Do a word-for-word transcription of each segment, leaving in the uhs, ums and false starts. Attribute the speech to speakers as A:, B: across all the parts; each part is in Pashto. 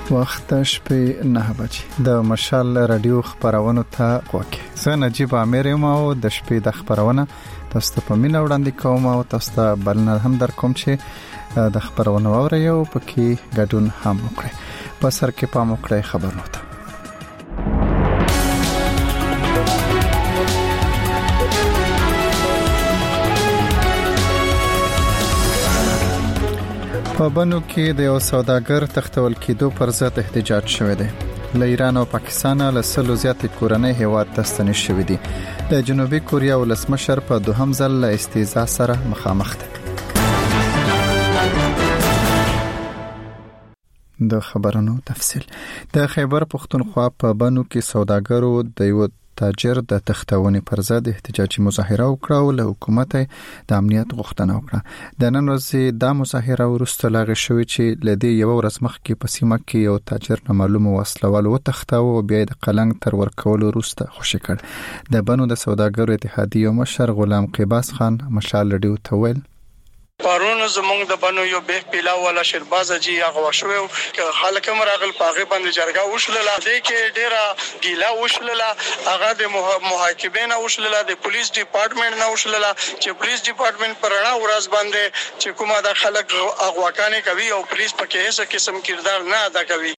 A: وخت شپې نه بجې د مشال رادیو خبرونه ته وکه زه نجيب امیر یم او د شپې د خبرونه تاسو ته په مینه وړاندې کوم او تاسو ته بلنه هم در کوم چې د خبرونه اورئ او پکې ګډون هم وکړئ په سر کې پام وکړئ خبرونه ته په بنو کې د یو سوداګر تختول کېدو پر ضد احتجاج شوه دی له ایران او پاکستان له سلو زیاتې کورنۍ هیواد ته ستنې شوې دي د جنوبي کوریا ولسمشر په دوهم ځل له استهزاء سره مخامخ دی د خبرونو تفصیل د خیبر پختونخوا په بنو کې سوداګرو د یو تاجر د تختونې پر ضد احتجاجي مظاهره وکړه او له حکومت د امنیت غوښتنه وکړه د نن ورځې د مظاهره وروسته لاغې شوې چې لدی یو ورځ مخکې په سیمه کې یو تاجر نامعلوم وسلوال وتښتاو او بیا د قلنګ تر ورکولو وروسته خوشی کړ د بنو د سوداګرو اتحادیې مشر غلام قباس خان مشال رډیو ته ویل
B: پرون زمونږ د بنو یو به پیلا ولا شرباز جی هغه شوو چې خلک مراغل پاغه باندې جرګه وشلله د کې ډیره ګیلا وشلله هغه د محاکمین وشلله د پولیس ډپارټمنټ نه وشلله چې پولیس ډپارټمنټ پرانا ورځ باندې چې کومه د خلک اغواکانې کوي او پولیس پکې هیڅ قسم کردار نه ادا کوي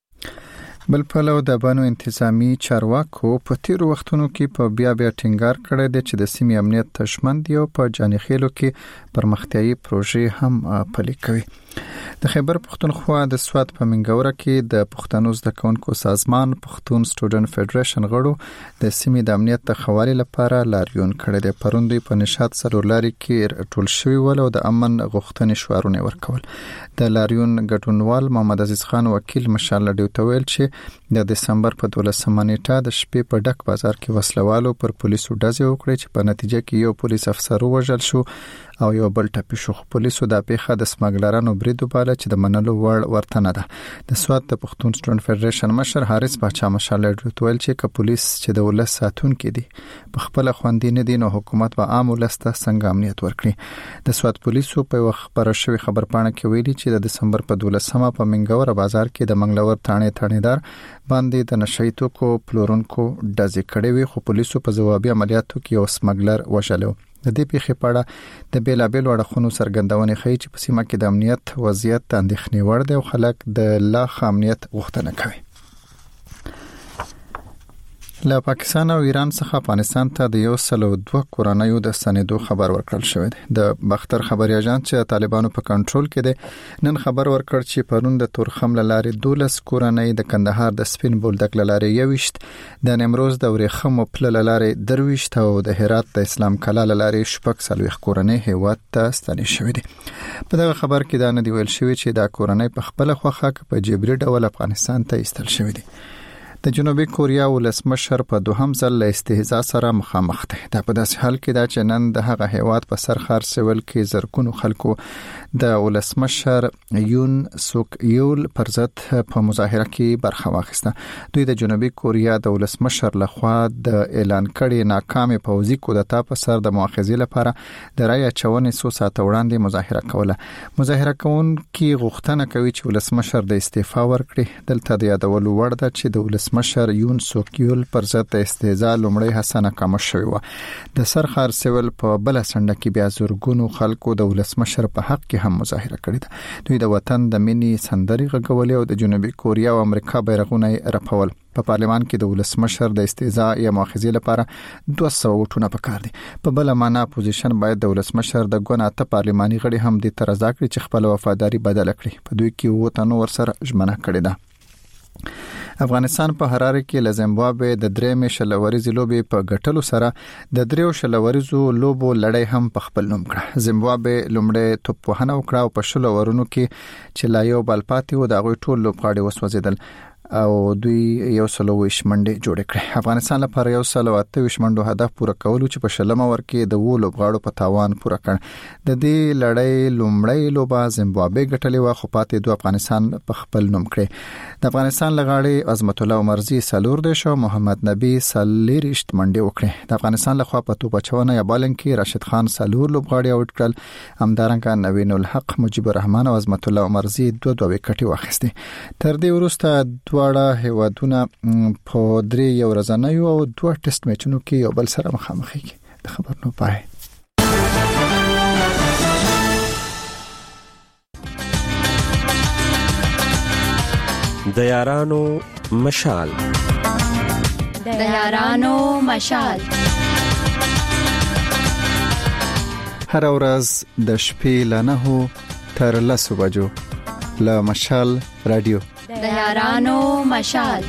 A: بل پلو د بانو انتظامی چارواکو په تیر وختونو کې په بیا بیا ټینګار کړی دی چې د سیمې امنیت تشمن دی او په جانخېلو کې پرمختیايي پروژې هم پلي کوي د خیبر پختونخوا د سواد په منګوره کې د پښتنو زده کوونکو سازمان پښتون سټوډنټ فدریشن غړو د سیمې د امنیت د خوالي لپاره لاریون کړی دی پروندوی په نشاط سرولاري کې ټول شوی ول او د امن غوښتنې شعارونه ورکول د لاریون ګډونوال محمد عزیز خان وکیل مشال ډیو تویل چې د دسمبر په دولسمه نیټه د شپې په ډک بازار کې وسلوالو پر پولیسو ډزې وکړې چې په نتیجه کې یو پولیس افسر وژل شو او یو بل ټپي شو پولیسو د پیښه د سمګلرانو بریدو بالا چې د منلو وړ ورته نه ده د سواد د پښتون سټوډنټ فدریشن مشر حارث باچا مشال ډیو چې ک پولیس چې د ولس ساتون کې دي په خپل خوندې نه دي نو حکومت به عام ولسته څنګه امنیت ورکړي د سواد پولیسو په وخت پر شوی خبرپاڼه کې ویلي چې د دسمبر په دولسمه په منګور بازار کې د منګلور ثانې ثانیدار باندې د نشئی توکو پلورونکو ډزې کړې وي خو پولیسو په جوابي عملیاتو کې یو سمګلر وشلو د دې پیښې په اړه د بیلابل وړاندونو څرګندونه کوي چې په سیمه کې د امنیت وضعیت اندېښنې وړ دی او خلک د لا ښه امنیت غوښتنه کوي له پاکستان او ایران څخه افغانستان ته د یو سل او دوه کورنیو د سندو خبر ورکړل شوی دی د بختر خبري اژانس چې طالبانو په کنټرول کې دی نن خبر ورکړ چې پرون د تورخم لارې دولس کورنۍ د کندهار د سپین بولدک لارې یوشت د نیمروز د ورېخم پل لارې درويشت او د هرات د اسلام کلا لارې شپږ سلويخ کورنۍ هیواد ته ستنې شوې دي په دغه خبر کې دا نه دی ویل شوی چې دا کورنۍ په خپل خوخه په جبري ډول افغانستان ته ایستل شوې دي د جنوبي کوریا ولسمشر په دوهم ځل له استهزاء سره مخامخ دی دا په داسې حال کې دا چې نن د هغه هیواد په سر خار سیول کې زرګونو خلکو د ولسمشر یون سوک یول پر ضد په مظاهره کې برخه واخیسته دوی د جنوبي کوریا د ولسمشر لخوا د اعلان کړي ناکامه پوځي کودتا په سر د مؤاخذې لپاره د رای اچونې سو ساعت وړاندې مظاهره کوله مظاهره کوونکي غوښتنه کوي چې ولسمشر د استعفا ورکړي دلته د یادولو وړ ده چې د مشر یون سوکیول پر ضد استهزاء لومړی حسنه کم شوی و د سرخار سیول په بل سند کې بیا زورګونو خلکو د ولسمشر په حق کې هم مظاهره کړې ده دوی د وطن د مینې سندري غږولې او د جنوبي کوریا او امریکا بیرغونه رپول په پارلمان کې د ولسمشر د استهزاء یا مؤاخذې لپاره دوه سوه وټونه پکار دي په بل معنا اپوزیشن باید د ولسمشر د ګوناته پارلماني غړي هم د ترازا کړی چې خپل وفاداری بدل کړي په دوی کې وته نو ورسره ژمنه کړې ده افغانستان په حراره کې له زیمبابوې د درېمې شلوريزې لوبې په ګټلو سره د دریو شلوريزو لوبو لړۍ هم په خپل نوم کړه زیمبابوې لومړی توپ وهنه وکړه او په شلو ورونو کې چې لا یو بل پاتې و د غوي ټول لوبغاړي وسوځیدل او دوی یو سلو ویش منډه جوړ کړې. افغانستان لپاره یو سلو اته ویش منډو هدف پوره کولو چې په شلمه ورکې د وولو غاړو په تاوان پوره کړ. د دې لړۍ لومړی لوبه زیمبابوې ګټلې و خو پاتې دوه افغانستان په خپل نوم کړې. د افغانستان لغاړي عظمت الله عمرزي سلور د شو محمد نبی سلیریشت منډه وکړه. د افغانستان لخوا په توپ چونه یا بالنګ کې راشد خان سلور لوبغاړي اوټ کړل. همدارنګه نوین الحق مجيب الرحمن او عظمت الله عمرزي دوه دوه وکټي واخیستي. تر دې وروسته دواړه هیوادونه په درې یو ورځنیو او دوه ټیسټ میچونو کې یو بل سره مخامخ کیږي. د خبرونو پای
C: د یارانو مشال
D: د یارانو مشال
A: هر ورځ د شپې له نهو تر لسو بجو له مشال رادیو
D: د یارانو مشال.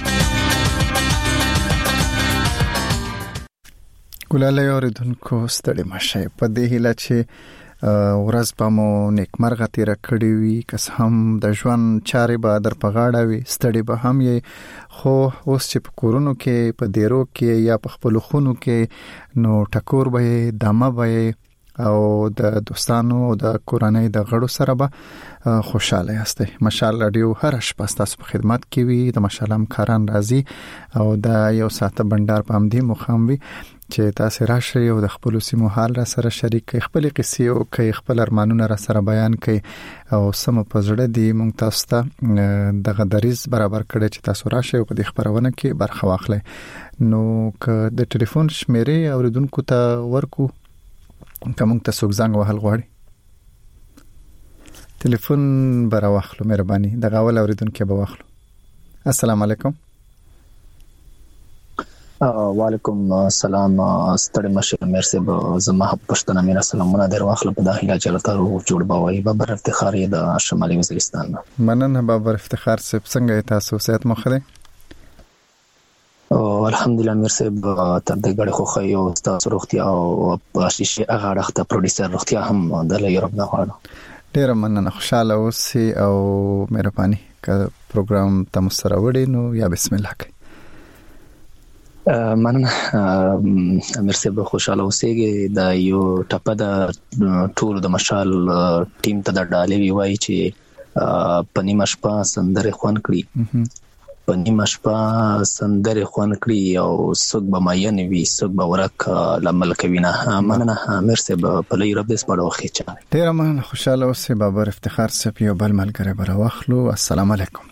A: ګلاله اوریدونکو ستړي مشه په دې هیله چې ورځ په مو نیکمرغه تیر کړی وي. کس هم د ژوند چارې به در په غاړه وي ستړي به هم یې خو اوس چې په کورونو کې په دیرو کې یا په خپل خونو کې نو ټکور به دمه به او د دوستانو او د کورنۍ د غړو سره به خوشاله یاست. مشال رادیو هر شپه تاسو په خدمت کې وي. د مشالم کاران راځي او د یو ساعت بندر په همدې مخام وي چې تاسو راشي او د خپل سیمو حال را سره شریک کړئ، خپل قصې او کوي، خپل ارمانونه را سره بیان کړئ او سم په زړه دی مونږ تاسو ته د غدریز برابر کړی چې تاسو راشي او په دې خبرونه کې برخه واخلئ. نو که د ټلیفون شمیرې اوریدونکو ته ورکو کوم ته څوک زنګ وهل غواړي ټلیفون بر واخلو مهرباني د غاول اوریدونکو به واخلو. السلام علیکم.
E: وعلیکم السلام. ستړي مشه مرسي به زما پښتنه میرا سلامونه در واخل په داخله چلته جوړ بوي بابر افتخار د شمالي وزیرستان.
A: مننه بابر افتخار صاحب، څنګه تاسو صحت مو ښه دی؟
E: او الحمدلله مرسي تر دې غړي خو خو یو تاسو روغتیا او شیشه هغه وخت پروډوسر روغتیا هم د یورپ نه غواړم.
A: ډیر مننه، خوشاله اوسئ او مهرباني که پروګرام تاسو سره وړي نو یا بسم الله کوي.
E: مننه مرسي به خوشاله اوسئ. دا یو ټپه د ټول د مشال ټیم ته د ډالې وی چې په نیمه شپه سندره خوان کړی په نیمه شپه سندره خوان کړی او څوک به ماین وي څوک به ورک لمل کوي نه. مننه مرسي به په لوی رب دې سپړو خېچا.
A: ډیر مننه، خوشاله اوسئ. بابر افتخار صاحب یو بل ملګری بر واخلو. السلام علیکم.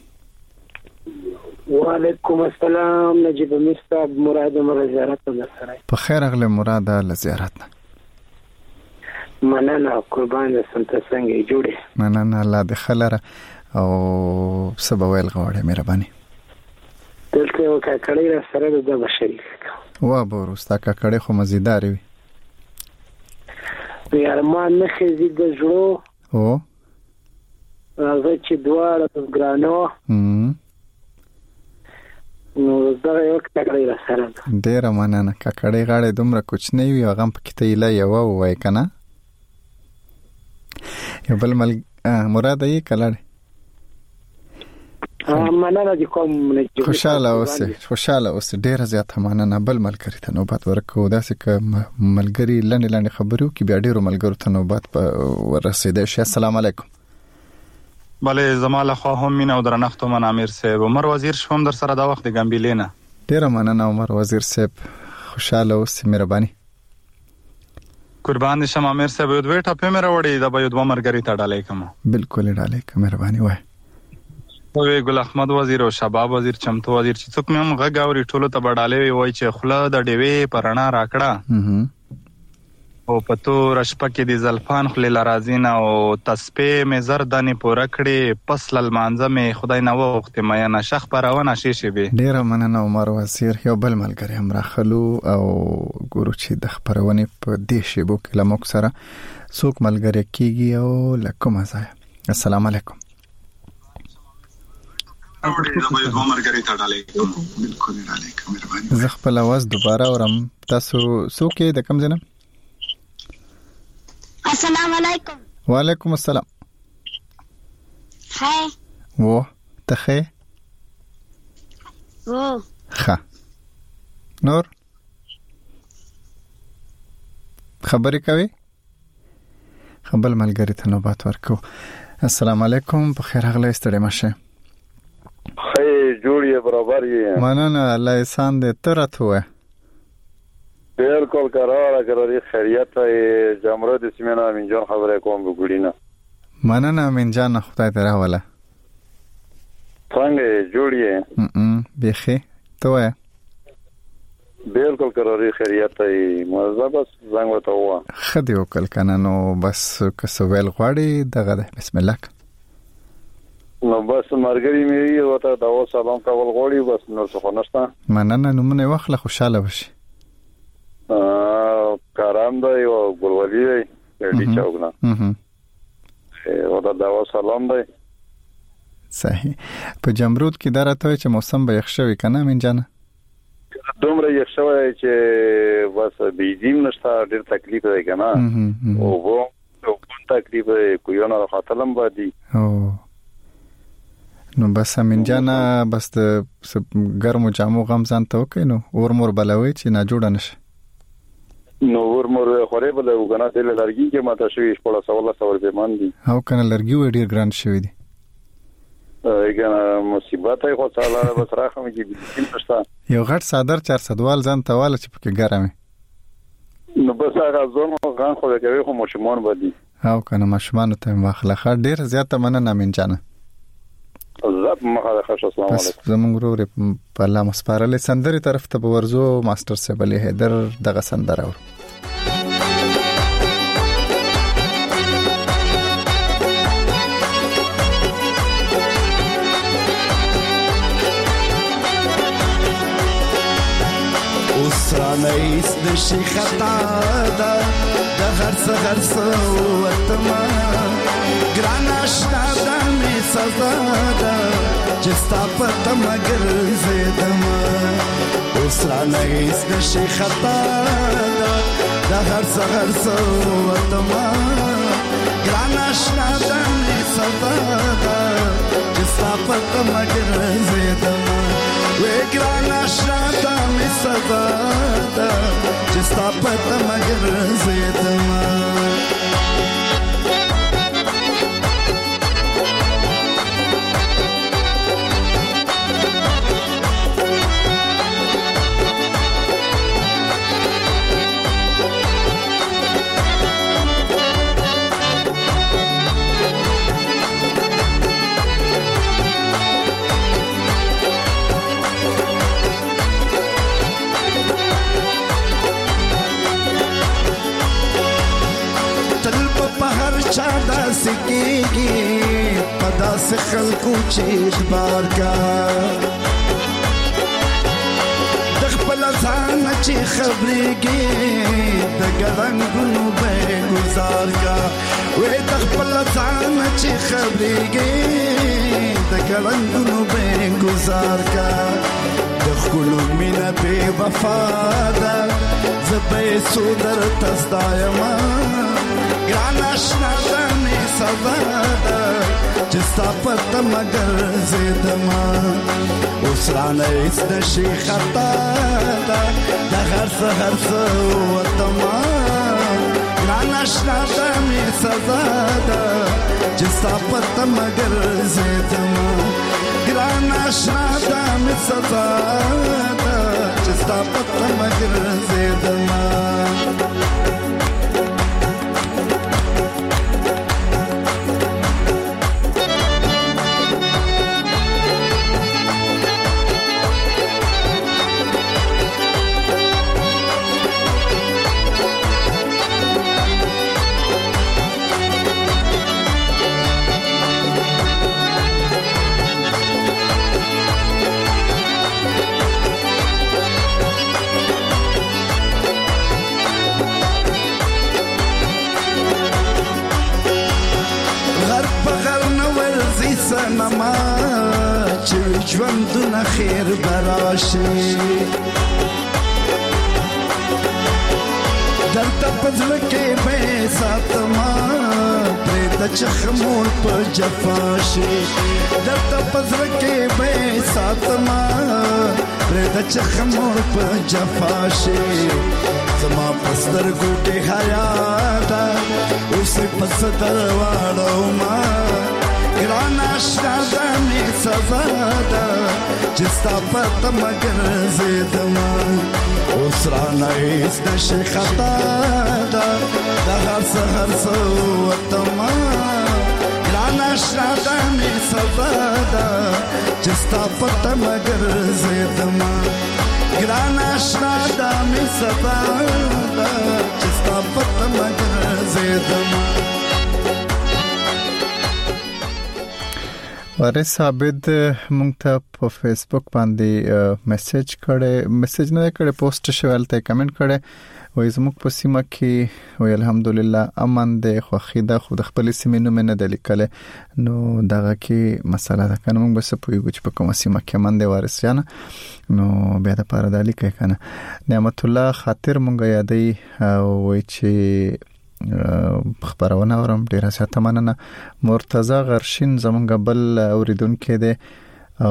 F: وعلیکم السلام. نجیب مستعب مراد مر زیارت سره.
A: په خیر اغله مراد له زیارت نه.
F: مننه قربان سنت څنګه جوړه.
A: مننه الله د خلره او سبویل غوړې مهرباني.
F: دلته یو کاکړی را سره د بشری
A: وا بورستا کاکړی خو مزیدار وي.
F: یار ما نه خزي د جوړو
A: او
F: هغه چې دواړه ګرانو
A: هم
F: نو دا یو کاکړی را سره.
A: ډیر مننه. کاکړی غاړې دومره کوچنی وي هغه په کته ایله یو وای کنه. یو بل مل مراد یې کلاړ.
F: مننه دي کوم نه.
A: خوشاله اوسئ، خوشاله اوسئ. ډیر زیات مننه. بل ملګری ته نوبت ورکو. داسې ک ملګری لنډ لنډ خبرو کې بیا ډیرو ملګرو ته نوبت ورسېده شي. السلام علیکم.
G: بله زماله خو هم مين او درنښت من امیر صاحب عمر وزیر شوم در سره دا وخت د ګمبیلینا.
A: ډیر مننه عمر وزیر صاحب، خوشاله اوسئ مهرباني.
G: قربان شم امیر صاحب یو دوه ټاپه مې راوړی دا به یو دوه مرګری ته ډالې کوم.
A: بالکل ډالې کوم مهرباني وای.
G: وی ګل احمد وزیر او شباب وزیر چمتو وزیر چې څوک مې هم غږ اوري ټولو ته بډالې وای چې خله د ډیوې پرانا راکړه او پتو رشپه کې د زلفان خل لرازینا او تسبیح مې زردانې پوره کړې پس لمانځه مې خدای نو وخت مې نه شخ پرونه شیشه به.
A: ډیر مننه عمر وزیر. یو بل ملګری هم راخلو او ګورو چې د خبرونه په دې شی بو کې لموک سره څوک ملګری کیږي او لکه مزه. السلام علیکم. زه خپل आवाज دوباره اورم. تاسو څوک د کوم ځای؟
H: السلام علیکم.
A: وعلیکم السلام.
H: هاي
A: و ته خې ښه نور خبرې کوي خبر ملګری ته نوبت ورکو. السلام علیکم، په خیر اغلی ستړي مشه.
H: خی جوړی برابر یې
A: مننه، الله احسان دې ترته وې.
H: بالکل قراره قراری خیریت ای جمره د سیمه امین جان خبره کوم وګړینا.
A: مننه امین جان، خدای دې راوله.
H: څنګه جوړی
A: ام بخي ته وې.
H: بالکل قراری خیریت ای مزه بس زنګ وته و
A: خدي وکل کنه نو بس کسویل غواړي دغه بسم الله.
H: نو بس مرګري مې وته دا و سلام کول غواړي بس نو څه نشته.
A: مننه نو منه واخله خوشاله وشي.
H: ا کارام دی او ګلولي دی دې چاوګنا.
A: اها
H: وته دا و سلام دی.
A: صحیح. په جمرود کې درته چې موسم به یخ شوی کنه من جانه.
H: دومره یخ شوی چې بس بيزیم نشته، ډېر تکلیف دی کنه. او وو او تکلیف کوی نه خاطرم باندې.
A: او نو بس من جانه بس د ګرمو جامو غم ځان ته وکې نو اور مور بلوي چې نه جوړ نشي.
H: نو ور مور خوري بل وګنا تل لرګي کې ماته شوی شپږ سو الله سو به مان دي.
A: او کنه لرګي و ډیر ګران شوی دي.
H: اګه مصیبت ای خو تعالی بس راخم کې بيزیم نشته.
A: یو غټ صادر چهارصد وال ځان تواله چې پکې ګرمه.
H: نو بس هغه ځون غان خو کوي خو مشمون بدی.
A: او کنه مشمون ته واخله خ ډیر زیاته مننه من جانه.
H: زاب مخه خش السلام علیکم.
A: زمونږ ورور په الله مسپارلې سندري طرف ته ورزو ماستر صاحب علي حیدر دغه سندره ور.
I: اوسرانیس د شي خطا ده د هر څه هر څه وتما ګران آشنا ده می سزا ده چې ستا په تمګر زیدم. اوسرانیس د شي خطا ده د هر څه هر څه وتما ګران آشنا ده می سزا ده چې ستا په تمګر زیدم. وې ګران آشنا ده می سزا ده چې ستا په تمګر زیدم. چادا سکیږي پدا سے خلکو چې اخبار کا د خپل ځان چې خبرېږي د ګلنګونو به گزار کا وې د خپل ځان چې خبرېږي د ګلنګونو به گزار کا د خلو مینا به وفا ده زبې سودر تستایما ګران آشنا ده می سزا ده چې ستا په تمګر زیدم. اوس رانه هیڅ نشي خطا ده د هر څه هر څه وتما ګران آشنا ده می سزا ده چې ستا په تمګر زیدم. ګران آشنا ده می سزا ده چې ستا په تمګر زیدم. سنما چې ژوندونه خیر براشي دلته پزړه کې به ساتما پرې د چخمور په جفاشي دلته پزر کې به ساتما پر د چخمور په جفاشي زما پستر ګوټه حیا دا اوس پستر واړو ما ګران آشنا د می سزا دا چې ستا پته مگر زیدما اوس را نه هیڅ نشي خطا دا د هر سحر سو وتما ګران آشنا د می سزا دا چې ستا پته مگر زیدما ګران آشنا د می سزا دا چې ستا پته مگر زیدما.
A: وارث عابد مونږ ته په فیسبوک باندې میسج کړي میسج نه کړي پوسټ شوال ته کمنټ کړي وای زموږ په سیمه کې وای الحمدلله امن ده خو خیده خو د خپل سیمې نوم نه د لیکل نو دغه کې مسله ده کنه موږ بس پویګو چې په کومه سیمه کې امن ده وارث جان نو بیا د پاره د لیکي کنه نعمت الله خاطر مونږ یادې وای چې خبرونه اورم ډیره ساته مننه مرتضی غرشین زمونږ بل اوریدونکو دی او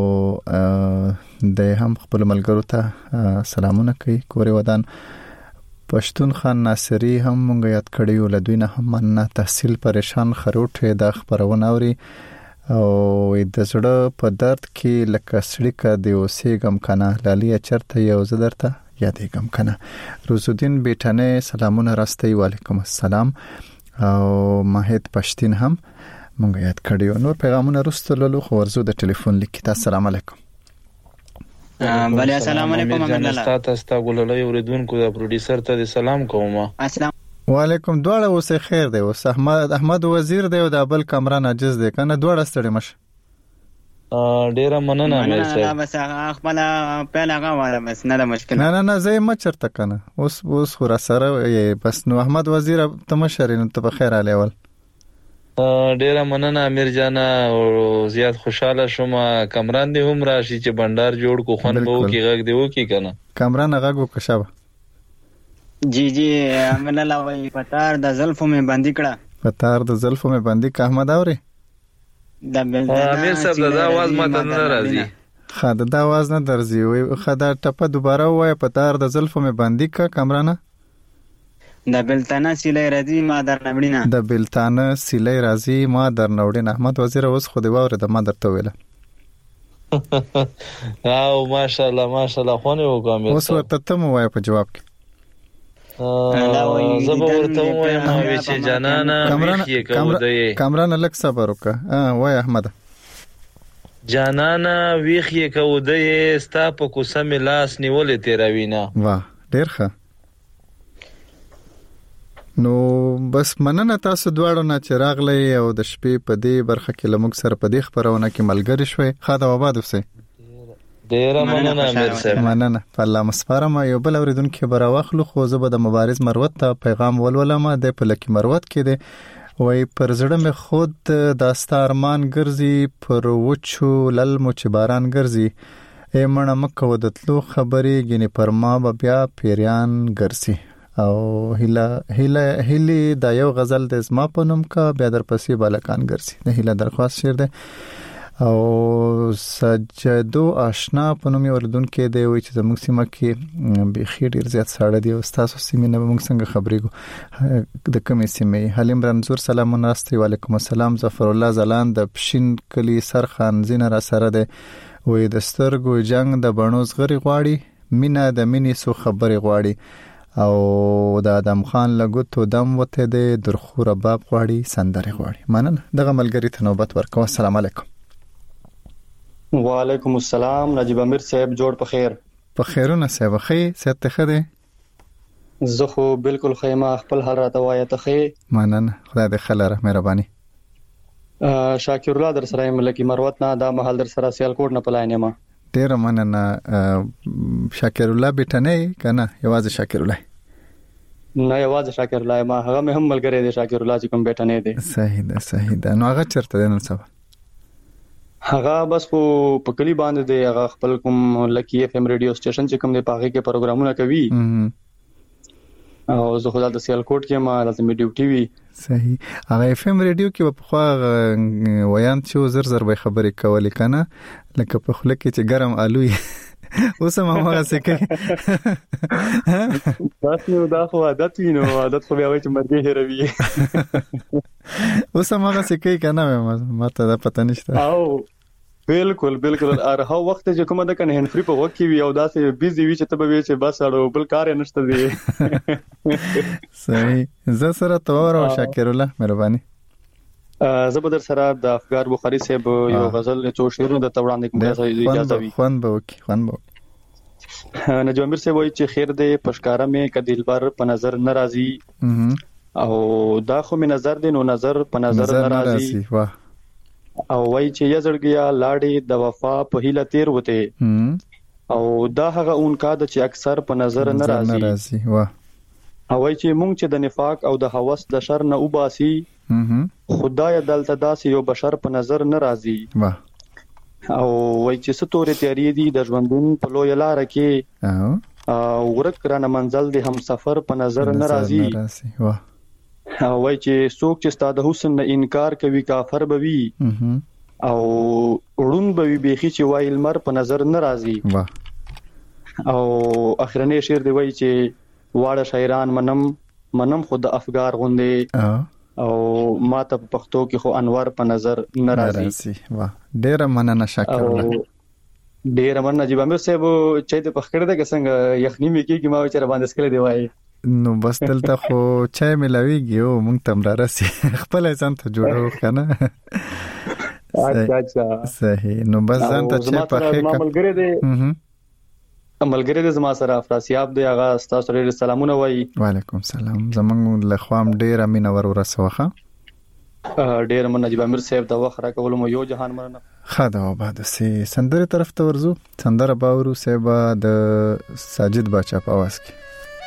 A: د هم خپل ملګرو ته سلامونه کوي کورې ودان پښتون خان ناصری هم مونږ یاد کړیو لدوی نه هم مننه تحصیل پریشان خروټه د خبرونه اوري او د زړه په درد کې لکه سړی کا دی اوسېګم کنه لالي چرته یو زدرته یادېګم کنه روزالدین بیٹانه سلامونه راستي وعلیکم السلام او ماهد پښتين هم مونږ یاد کړیو نور پیغامونه رسولو خو ورزو د ټلیفون لیکي السلام علیکم
J: بله السلام علیکم محمد الله
K: تاسو ته ګوللې اوریدونکو د پروډوسر ته سلام کوم
J: السلام
A: وعلیکم دواړه اوسه خیر دی اوس احمد احمد وزیر دی او د ابل کامران عجز دی کنه دواړه ستړي مش
K: ډیره مننه امیر صاحب
J: بس خپل په لغه واره بس نه د مشکل
A: نه نه نه زه ما چرته کنه اوس اوس خورا سره بس نو احمد وزیر ته مشرین ته بخیر علی اول
K: ډیره مننه امیر جان او زیات خوشاله شوم کامران دی هم راشي چې بندر جوړ کو خون بو کی غږ دیو کی کنه
A: کامران غږ وکښه
J: جی جی امن الله وای پتار د زلفو می باندې کړه
A: پتار د زلفو می باندې که احمد اوري
J: د
K: امیر صاحب دا आवाज ماته نه راځي
A: خاطر دا आवाज نه درځي وي خدای ټپه دوباره وای پتار د زلفو می باندې کا کامرانه
J: د بلتانه سیلې راځي ما در نوړینا
A: د بلتانه سیلې راځي ما در نوړینا احمد وزیر اوس خو دی وره د ما درته ویله
K: او ماشاءالله ماشاءالله خونه وګم
A: اوس ورته ته مو وای په جواب کې
K: زه به ورته وایم چې جانانا ویخې کوي
A: کامران لک صبر وکړه ها وای احمد
K: جانانا ویخې کوي ستا په کوسه ملاس نیولې تیروینا
A: واه ډیر ښه نو بس مننه تاسو دواړو نه چې راغلی او د شپې په دې برخه کې لموږ سره په دې خبرونه کې ملګری شوي خاطر آباد اوسئ
K: ډیره مننه امیر صاحب
A: مننه په الله مسپارم یو بل اوریدونکو برا واخلو خو زه به د مبارز مروت ته پیغام ولولم د پلکی مروت کې دی وای پر زړه مې خود داستا ارمان ګرځي پر وچو لل مچ باران ګرځي ای مړه مکو د تلو خبرې غني پر ما بیا پیریان ګرځي او هیله هیله هیله دا یو غزل د زما په نوم کا بیا در پسې بالکان ګرځي د هیله درخواست شیر دی او سجدو آشنا په نوم یو لدونکو دی وای چې زموږ سیمه کې به خیر ډیر زیات ساړه دی او تاسو سیمه نه موږ څنګه خبرېګو د کومې سیمه حلیم رنزور سلامونه راستي وعلیکم السلام ظفر الله زلان د پښین کلی سرخان زین را سره دی وای د سترګو جنگ د بڼوز غری غواړي مینا د مینې سو خبرې غواړي او د ادم خان لګوتو دم وته دی درخو رباب غواړي سندره غواړي مننه دغه ملګری ته نوبت ورکوم السلام علیکم
L: وعلیکم السلام نجیب امیر صاحب جوړ په خیر
A: په خیرونه صاحب خې ست خده
L: زه خو بالکل خیمه خپل حال راته وایې ته خې
A: مننه خدای دې خلره مهرباني
L: شاکر الله در سره ملکی مروت نه دا محل در سره سیال کوټ نه پلاینه ما
A: ډیر مننه شاکر الله بیٹنه کنه یوازې شاکر الله
L: نه یوازې شاکر الله ما هغه مهم ملګری دی شاکر الله چې کوم بیٹنه دی
A: صحیح ده صحیح ده نو هغه چرته دی نن سبا
L: هغه بس په کلی باندې دی هغه خپل کوم لکی اف ام ریډیو سټیشن چې کوم دی پاغه کې پروګرامونه کوي او زه خو د سیالکوټ کې ما لازمي ډیوټي وی.
A: صحیح. هغه اف ام ریډیو کې په خو ویان چې زر زر به خبرې کولې کنه لکه په خله کې چې ګرم الوی اوس هم هغه څه کوي.
L: تاسو دا خو عادت وینو عادت خو بیا وایي چې مرګ هروي.
A: اوس هم هغه څه کوي کنه ما ته دا پته نشته.
L: او بالکل بالکل اره وخت چې کومه د کنه هند فری په وخت کې وی او داسې بيزي وی چې ته به چې بس اړو بل کار نشته دی.
A: صحیح. زه سره تور او شاکر الله مهرباني.
L: زبردر سره د افغار بخاری صاحب یو غزل څو شعرونه د توړاندې کوم اجازه وي.
A: خوان به وکي خوان به.
L: نجم امیر صاحب وایي چې خیر دې پشکارا مې ک دلبر په نظر ناراضي او دا خو مې نظر دې نو نظر په نظر ناراضي. واه. او وای چې یزړګیا لاړې د وفا په هیله تیر وته او دا هغه اونکا د چې اکثر په نظر ناراضي. واه. او وای چې مونږ چې د نفاق او د هوس د شر نه وباسي خدای دلته داسې یو بشر په نظر ناراضي. واه. او وای چې ستوري تیاری دي د ژوندون په لوی لار کې او ورک رانه منزل دي هم سفر په نظر ناراضي.
A: واه.
L: او وای چې څوک چې ستاسو حسن نه انکار کوي کافر بوي او ورون بوي بيخي چې وای المر په نظر ناراضي.
A: واه.
L: او اخرنی شعر دی وای چې واړه شاعران منم منم خود افګار غوندې او ما ته په پښتو کې خو انوار په نظر ناراضي.
A: واه. ډیر مننه شاکر الله.
L: ډیر مننه جی امیر صاحب چې د پخکړه د څنګه یخنی مې کېږي ما چې باندې سکل دی وای
A: نو بس دلته خو چای ملاويږي او مونږ تم را رسي خپل ځان ته جوړو کنه.
L: اچھا اچھا.
A: صحیح. نو بس ځان ته چای پخې کا
L: عملګری دی عملګری دی زما سره افراسیاب دی هغه تاسو لري سلامونه وای.
A: وعلیکم السلام. زمونږ له خوام ډیر امین ور ورسوخه.
L: ډیر من نجیب امیر صاحب دا وخت را کول مو یو جهان مرنه.
A: خدا وباد سي سندره طرف ته ورزو. سندره باورو صاحب د ساجد باچا په आवाज کې.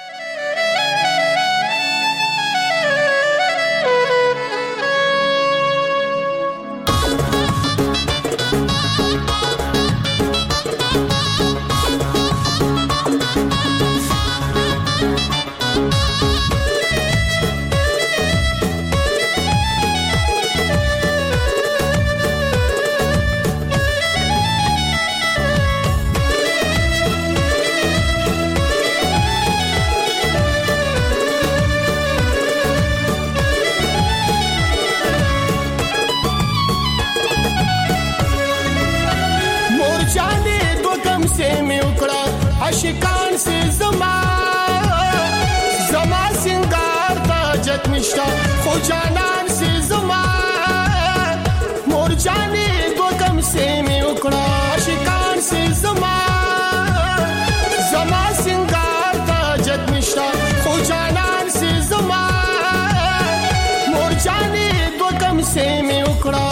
M: عاشقان سے زمان زمان سنگار تاجت نشتا خو جانان سے زمان مور جانے دو کم سے میں اکڑا عاشقان سے زمان زمان سنگار تاجت نشتا خو جانان سے زمان مور جانے دو کم سے میں اکڑا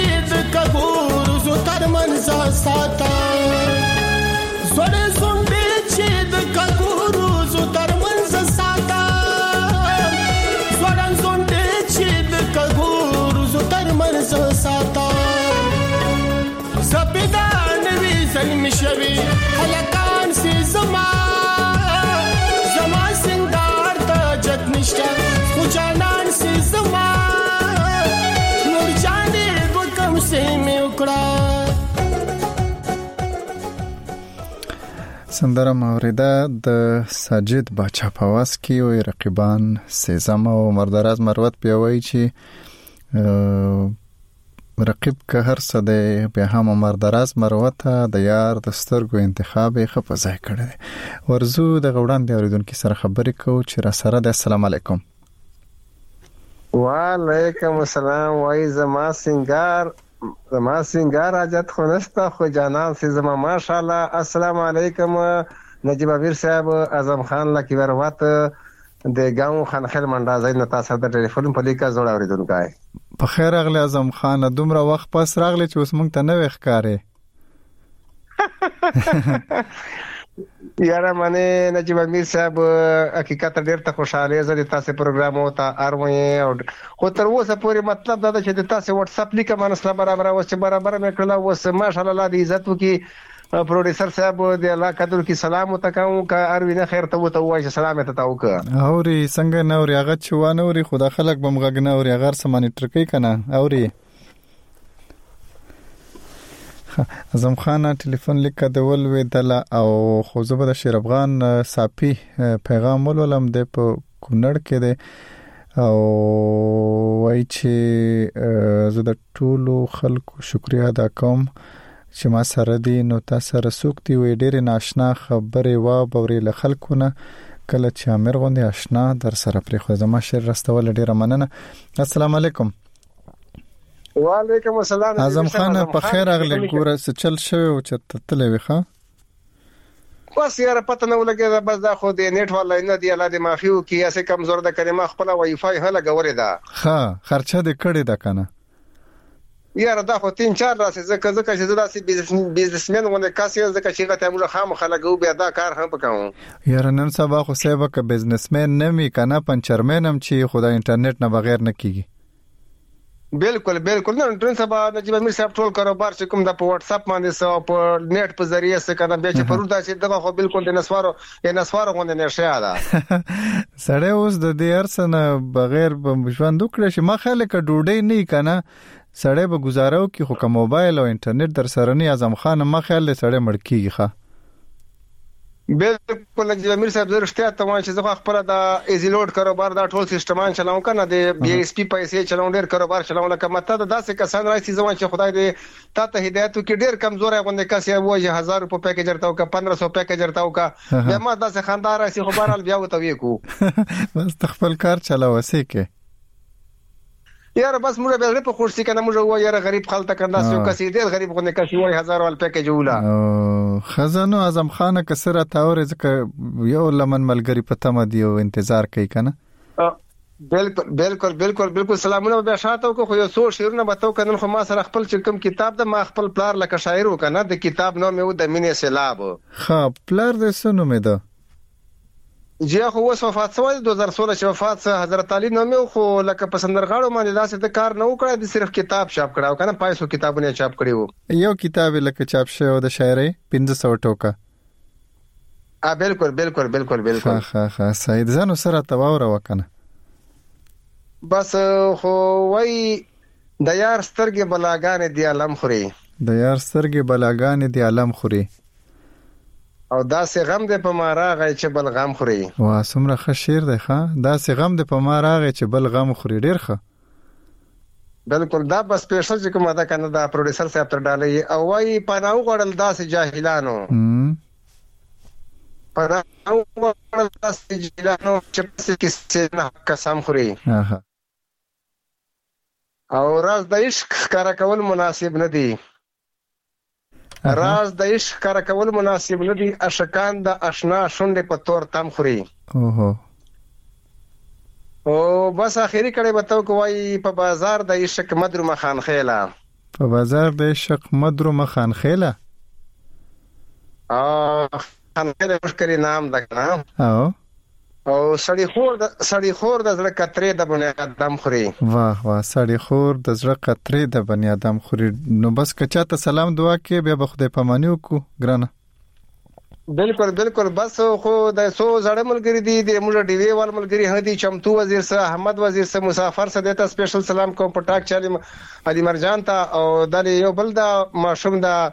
M: ساتا زړه زوندې
A: سندره موریده د ساجد باچا پواس کې وي رقیبان سیزم او مردراز مروت پیوي چې رقیب که هر څه دی بیا هم مردراز مروت د یار د سترګو انتخاب یې خپ ځای کړی ورزو د غوړان دی اوریدونکو سره خبرې کو چې را سره د السلام علیکم.
F: وعلیکم السلام. وای زما سنگار زما سنگار حاجت خو نستا خو جانان سي زما ماشاءالله. السلام علیکم نجیب امیر صاحب. اعظم خان لکی وروات د گاو خان خل منډا زین تاسو د ټلیفون په لیکه جوړ اوریدونکو آی
A: په خیر اغلی اعظم خان دومره وخت پس راغلی چې اوس مونږ ته نه وښکارې
F: یاره منه نجیب امیر صاحب حقیقت ډیر ته خوشاله زه تاسو پروګرام او ته اروي او خو تر اوسه پورې مطلب دا چې تاسو واتس اپ لیکه مانسله برابر او چې برابر مې کړل اوس ماشاءالله الله دې عزت وکي. پروډوسر صاحب دې الله قدر کی سلام وتکاو کا اروینه خیر ته وته وای سلام ته تاو کا
A: اوري څنګه نوري هغه چوانه اوري خدا خلک بمغږ نه اوري غیر سمانی ټرکی کنه اوري. اعظم خان ټلیفون لیک دول ویدل او خو زبر شیر افغان صافي پیغام ولولم د په کونړ کې دی او وای چې زه د ټولو خلکو شکریا ادا کوم چې ما سره دی نو تاسو رسوکتي وې ډېر ناشنا خبره وا بوري له خلکونه کله چې امر غوندي آشنا در سره پرې خو زما شر رستول ډېر مننه. السلام علیکم.
F: وعلیکم السلام.
A: اعظم خان په خیر اغلی ګوره څه چل شوی او چې تتلې وخه
F: بس یاره پته نه ولګي بس دا خو د نیټ والا نه دی الله دې معافي وکي اسه کمزور د کلمه خپل وای فای هله غوړې ده
A: ها خرچه دې کړې ده کنه
F: یاره دا خو تین چار راسي زکه زکه چې داسې بزنسمن ونه کاسي زکه چې غته موږ خام خلګو بیا دا کار هم وکاو.
A: یاره نن سبا خو سبا ک بزنسمن نه می کنه پنچرمن هم چې خدای انټرنیټ نه بغیر نه کیږي.
F: بالکل بالکل نه نن سبا نجیب امیر صاحب ټول کاروبار چې کوم د په واتس اپ باندې سو په نیټ په ذریعہ څخه کنه بیا چې پرور دا چې دغه خو بالکل د نسوارو یا نسوارو غونډه نشه ده
A: سړی اوس د دې ارسنه بغیر ژوند وکړي چې ما خلک ډوډۍ نه کنه سړی به گزارو کې خو کوم موبایل او انټرنیټ در سره نه اعظم خان ما خیال سړی مړ کیږي ښه
F: بالکل نجیب امیر صاحب زرشتیا ته وایي چې زه خپل د ایزی لوډ کاروبار دا ټول سیستمان چلاوم کنه د بي اس پی پیسې چلاوم ډیر کاروبار چلاوم لکه مته دا داسې کسان راځي ځوان چې خدای دې تا ته هدایت وکړي ډیر کمزور غونډه کسي وایي هزار روپے پیکیج ورتاو کا پندرہ سو پیکیج ورتاو کا بیا ما داسې خاندار راځي خو بهرال بیا وته وکړو
A: بس خپل کار چلاو وسې کې
F: یاره بس موږ به په خورسي کنه موږ وایو یاره غریب خلک کنده سو کسي ډیر غریب غونډه کسي وایي هزار ول پیکیج ولا
A: خزانو اعظم خان کسره تاور ځکه یو لمن ملګری پته مدي او انتظار کوي کنه
F: بالکل بالکل بالکل بالکل سلامونه به شاته کو خو یو څو شیرونه بتاو کنه خو ما سره خپل چې کوم کتاب د ما خپل پلار لکه شاعر وکنه د کتاب نوم یو د مینې سیلاب
A: ها پلار د سنو مې ده
F: جی خو وس وفات شوی دو هزار سولہ چې وفات سه حضرت علي نوم خو لکه پسندرغاړو باندې داسې د کار نه وکړای د صرف کتاب چاپ کړو کنه پایسو کتابونه چاپ کړیو
A: یو کتاب لکه چاپ شوی د شاعري پنځه سوه ټوکه
F: ا بالکل بالکل بالکل بالکل
A: ها ها سید زنو سره تواور وکنه
F: بس خو وای د یار سترګې بلاګان دی علم خوري
A: د یار سترګې بلاګان دی علم خوري
F: او دا سه غم دې په ما راغی چې بل غم خوري
A: وا سمره ښه شعر دی ښا دا سه غم دې په ما راغی چې بل غم خوري ډیر ښه
F: بالکل دا بس سپیشل چې کومه دا کنه دا پروډوسر صاحب تر ډالې او وای پناو غړل دا سه جاهلانو پناو غړل دا سه جاهلانو چې څه کیسه نه قسم خوري او راز د عشق کار کول مناسب نه دی راز د عشق کار کول مناسب نه دي اشکان د آشنا شونډې په تور تم خوري
A: اوه
F: او بس اخیری کړي بتاو کوي په بازار د عشق مدرو مخان خیله
A: په بازار د عشق مدرو مخان خیله
F: ا خان خیله مشکري نام ده نه
A: او
F: او سړی خور د سړی خور د زړه کترې د بنی آدم خوري
A: واه واه سړی خور د زړه کترې د بنی آدم خوري نو بس کچا ته سلام دعا کې بیا به خدای پامانیو کو ګرانه
F: بالکل بالکل بس خو د سو زړه ملګری دي د موږ ډیوی وال ملګری هدي چمتو وزیر سره احمد وزیر سره مسافر سره دته سپیشل سلام کوم پټاک چالي علي مرجان ته او د یو بل د ماشوم د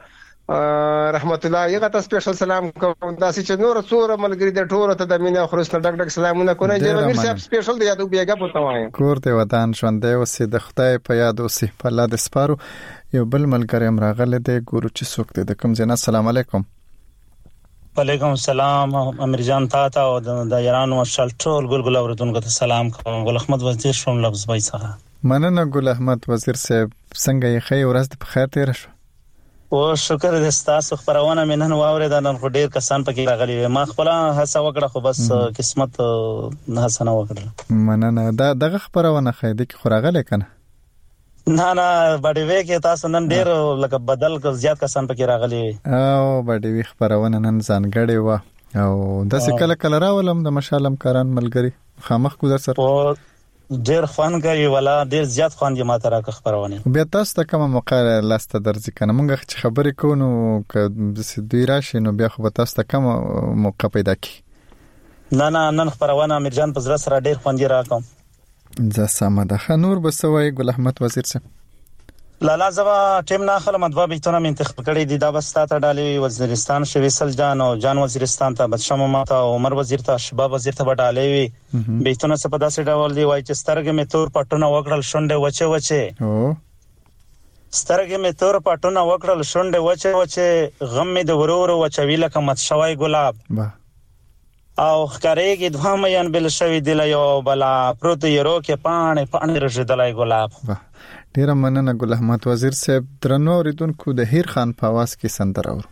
F: رحمت الله یغه تاسو سپیشل سلام کوم داسې چې نور څوره ملګری د ټوله ته د مینا خرسنه ډک ډک سلامونه کوي چې امیر صاحب سپیشل د یادو بیګه پته وایم
A: کور ته ودان ژوندې اوسې د خدای په یاد اوسې په الله د سپارو یو بل ملګری هم راغله د ګورو چې څوک دی د کوم ځای السلام علیکم
N: وعلیکم السلام امیر جان تا ته او د ایران مشال ټول ګل ګل اوردونکو ته سلام کوم ګل احمد وزیر شوم لفظ بای څخه
A: مننه ګل احمد وزیر صاحب څنګه یې خیر ورځ په خیر تیر شو
N: او شکر دې ستاسو خبرونه مې نن واورې نن خو ډیر کسان پکې راغلي ما خپل هڅه وکړه خو بس قسمت هڅه نه وکړه
A: مننه دا دغه خبرونه خې دې خو راغله کنه
N: نه نه باندې وې کې تاسو نن ډیر لکه بدل کو زیات کسان پکې راغلي
A: او باندې وی خبرونه نن ځانګړې و او د سکل کله راولم د مشالم کاران ملګری خامخ کو در سره
N: ډیر خوان کوي ولا ډیر زیات خوان دي ماته راک خبرونه
A: بیا تاسو ته کومه موقع لاسته درځي کنه مونږ چې خبرې کوو نو که دوی راشي نو بیا خو تاسو ته کومه موقع پیدا کی
N: نه نه نن خبرونه امیر جان په زړه سره ډیر خوان دي راکم
A: ځا سمه ده نور بسوي ګل احمد وزیر صاحب
N: لالا زوا ټیم نه خلم مدوا بیتونه من انتخاب کړی دي دا بس تاسو ډالي وزیرستان شویسل جان او جان وزیرستان ته بدشمو ماته عمر وزیر ته شباب وزیر ته ډالي وي بیتونه څه په داسې ډول دی وای چې سترګې می تور پټونه وکړل شونډه وچه وچه
A: او
N: سترګې می تور پټونه وکړل شونډه وچه وچه غم می د ورور وچوي لکه مت شوی ګلاب او خکارېږي دوه مېن بل شوی دی له یو بلا پروت یرو کې پانې پانې رژدلای ګلاب
A: ډیر مننه ګل احمد وزیر صاحب درنو اوریدونکو د هیر خان په आवाज کې سندره اورو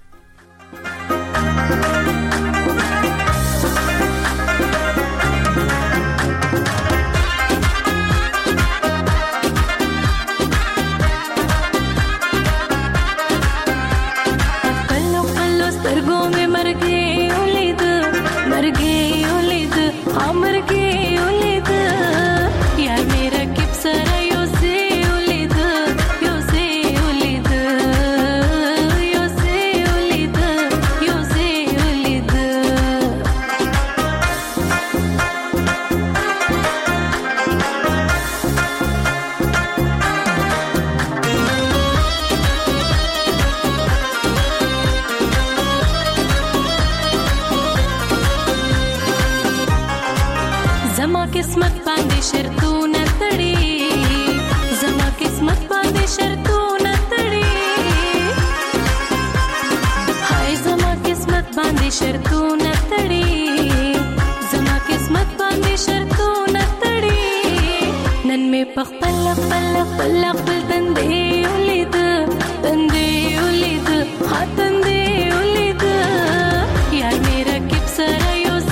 O: کلو کلو سترګو مې مرګي ولید مرګي ولید امرګي ولید یار میرا کیپ سره قسمت باندې شرطونه تړي زما قسمت باندې شرطونه تړي هاي زما قسمت باندې شرطونه تړي زما قسمت باندې شرطونه تړي نن مې پخپل خپل خپل خپل تندې ولید تندې ولید ها تندې ولید یار میرا کیپ سره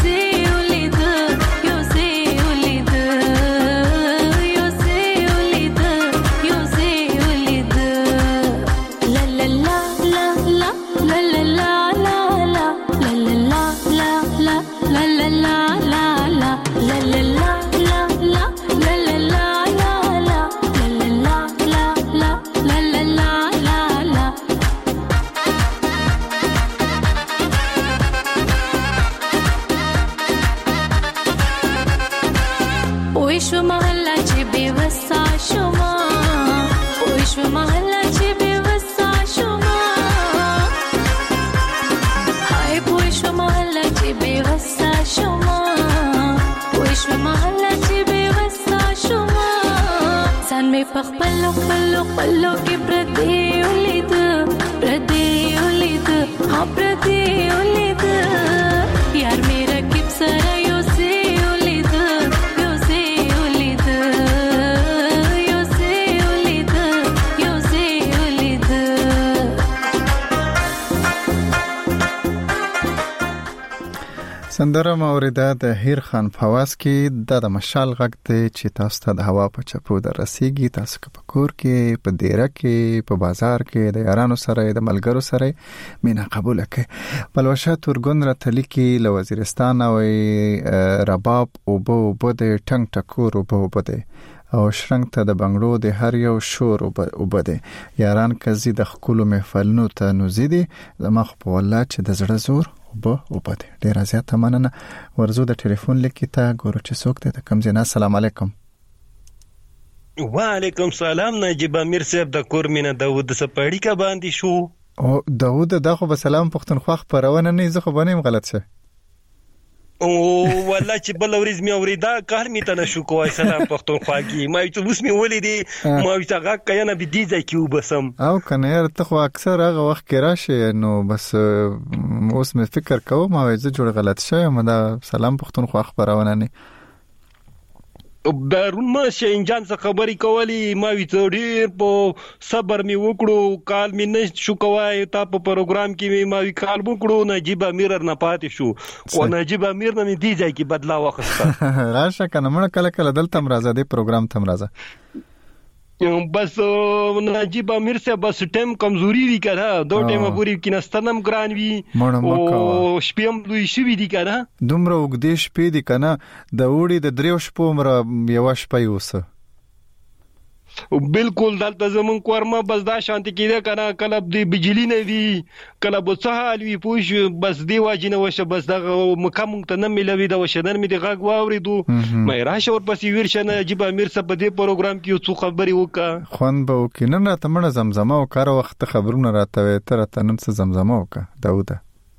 O: خپل خپل خپل کې پردي ولید پردي ولید ها پردي ولید یار میرا کیپ سره یو سي ولید یو سي ولید یو سي ولید یو سي ولید
A: سندره موریده د هیر خان فواز کې د مشال غږ دی چې تاسو ته د هوا په چپو در رسیږي تاسو په کور کې په دیره کې په بازار کې د یارانو سره د ملګرو سره مینا قبول کړئ بلوشه تورګون را تلی کې له وزیرستان او رباب او بو بده ټنګ ټکور او بو بده او شرنګ ته د بنگړو د هر یو شور او بده یاران کزي د خپل محفلونو ته نوزيدي زما خو والله چې د زړه زور وب وبد ډیر زیات مننه ورزو د ټلیفون لیکي ته ګورو چې څوک ته کم زینا السلام علیکم
P: وعلیکم سلام نجیب امیر صاحب د کور مینه داوود سپاړی کا باندې شو
A: او داوود دغه په سلام پښتونخوا خبرونه نه زه خو بنیم غلط شه
P: او والله چې بل ورځ مې اوریدا کار می ته نشو کوی سلام پښتونخوا کې ما چې اوس مې ولیدې ما چې هغه کینه به دي ځکه یو بسم
A: او کنه ته خو اکثر هغه وخت کې راشه نو بس اوس مې فکر کوم ما زه جوړ غلط شوم دا سلام پښتونخوا خبرونه نه
P: بیرون ما شه انجان څخه خبرې کولی ما وی ته ډیر په صبر می وکړو کال می نه شو کوای تا په پروګرام کې ما وی کال وکړو نجيب امیر نه پاتې شو او نجيب امیر نه دی ځای کې بدلا وخسته
A: راشه کنه مړ کله کله دلته مرزه دی پروګرام ته مرزه
P: بس نجيب امیر سے بس ټیم کمزوري وی کړه دو ټیم پوری کې نستنم ګران وی او شپم دوی شوی دی کړه
A: دومره وګدې شپې دی کنه د وړي د دریو شپو مر یو شپه یوسه
P: بالکل دلته زمون کورما بس دا شانتي کېده کنه کله د بجلی نه وی کله بوڅحال وی پوش بس دی واجنه وشه بس دا مکم ته نه ملوي دا وشدن می د غاغ واوریدو مې راشه ور پسې ورشنه جيب امیر صاحب په دې پروګرام کې څو خبري وکا
A: خوان به وکینه نه تمنه زمزمه او کار وخت خبرونه راته تر تنن څه زمزمه وکا داوود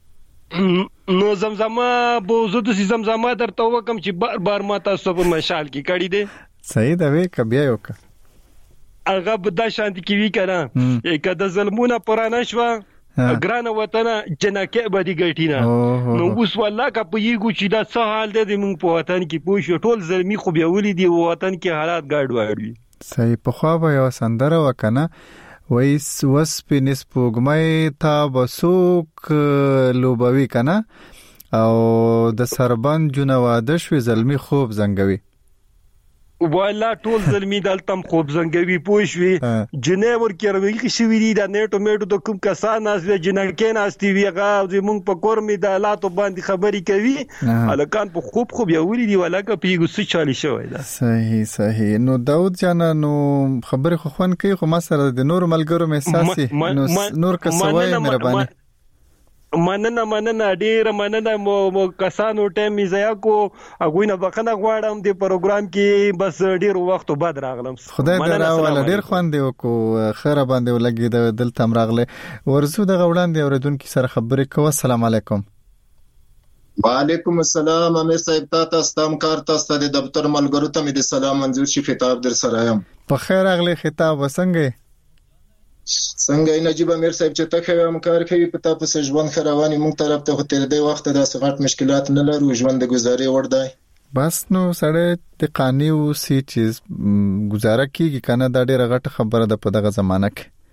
P: نو زمزمه بو زه د زمزمه درته وکم چې بار بار ما تاسو په مشال کې کړی دي
A: صحیح دا وی کبیا وکا
P: هغه بدا شانتي کې وی کنه یک د ظلمونه پرانه شو ګرانه وطن جنکه بدی ګټینا نو اوس والله کا په یګو چې دا څه حال دی موږ په وطن کې پوښ ټول ظلمي خو بیا ولې دی وطن کې حالات ګډ وړي
A: صحیح په خو به یو سندره وکنه وایس وس په نسبوګمای تا بسوک لوبوي کنه او د سربند جنواده شو ظلمي خوب زنګوي
P: والله ټول ظلمي دلتم خوب زنګوي پوښوي جنې ورکه روي شوی دي د نیټو میټو د کوم کسان اس د جنکې ناستي ویغه زمونږ په کور می د لاتو باندې خبري کوي الکان په خوب خوب یوري دی ولکه پیګو څه چالي شوی دا
A: صحیح صحیح نو داود جان نو خبري خو خوان کوي خو ما سره د نور ملګرو احساسي نو نور کسوای مهرباني
P: مننه مننه ډیر مننه مو کسانو ټیم زیا کو اګوینه بخنه غواړم د پروګرام کې بس ډیر وخت بعد راغلم
A: خدای دې راول ډیر خوند دی کو خیره باندې ولګي د دلته راغله ورزو د غوړان دی اوردونکو سره خبرې کوه السلام علیکم
Q: وعلیکم السلام امیر صاحب تاسو ستام کار تاسو د دفتر ملګرو ته مې سلام منظور شي خطاب در سره یم
A: په خیر اغلی خطاب وسنګ
Q: څنګه نجيب امیر صاحب چې تاسو هم کار کوي په تاسو ژوند خرواني مونږ طرف ته تر دې وخت د سغټ مشکلات نه لرو ژوند گزاري وړدای
A: بس نو سړی د قانی او سی چیز گزاره کیږي کنه دا ډیره غټه خبره ده په دغه زمانہ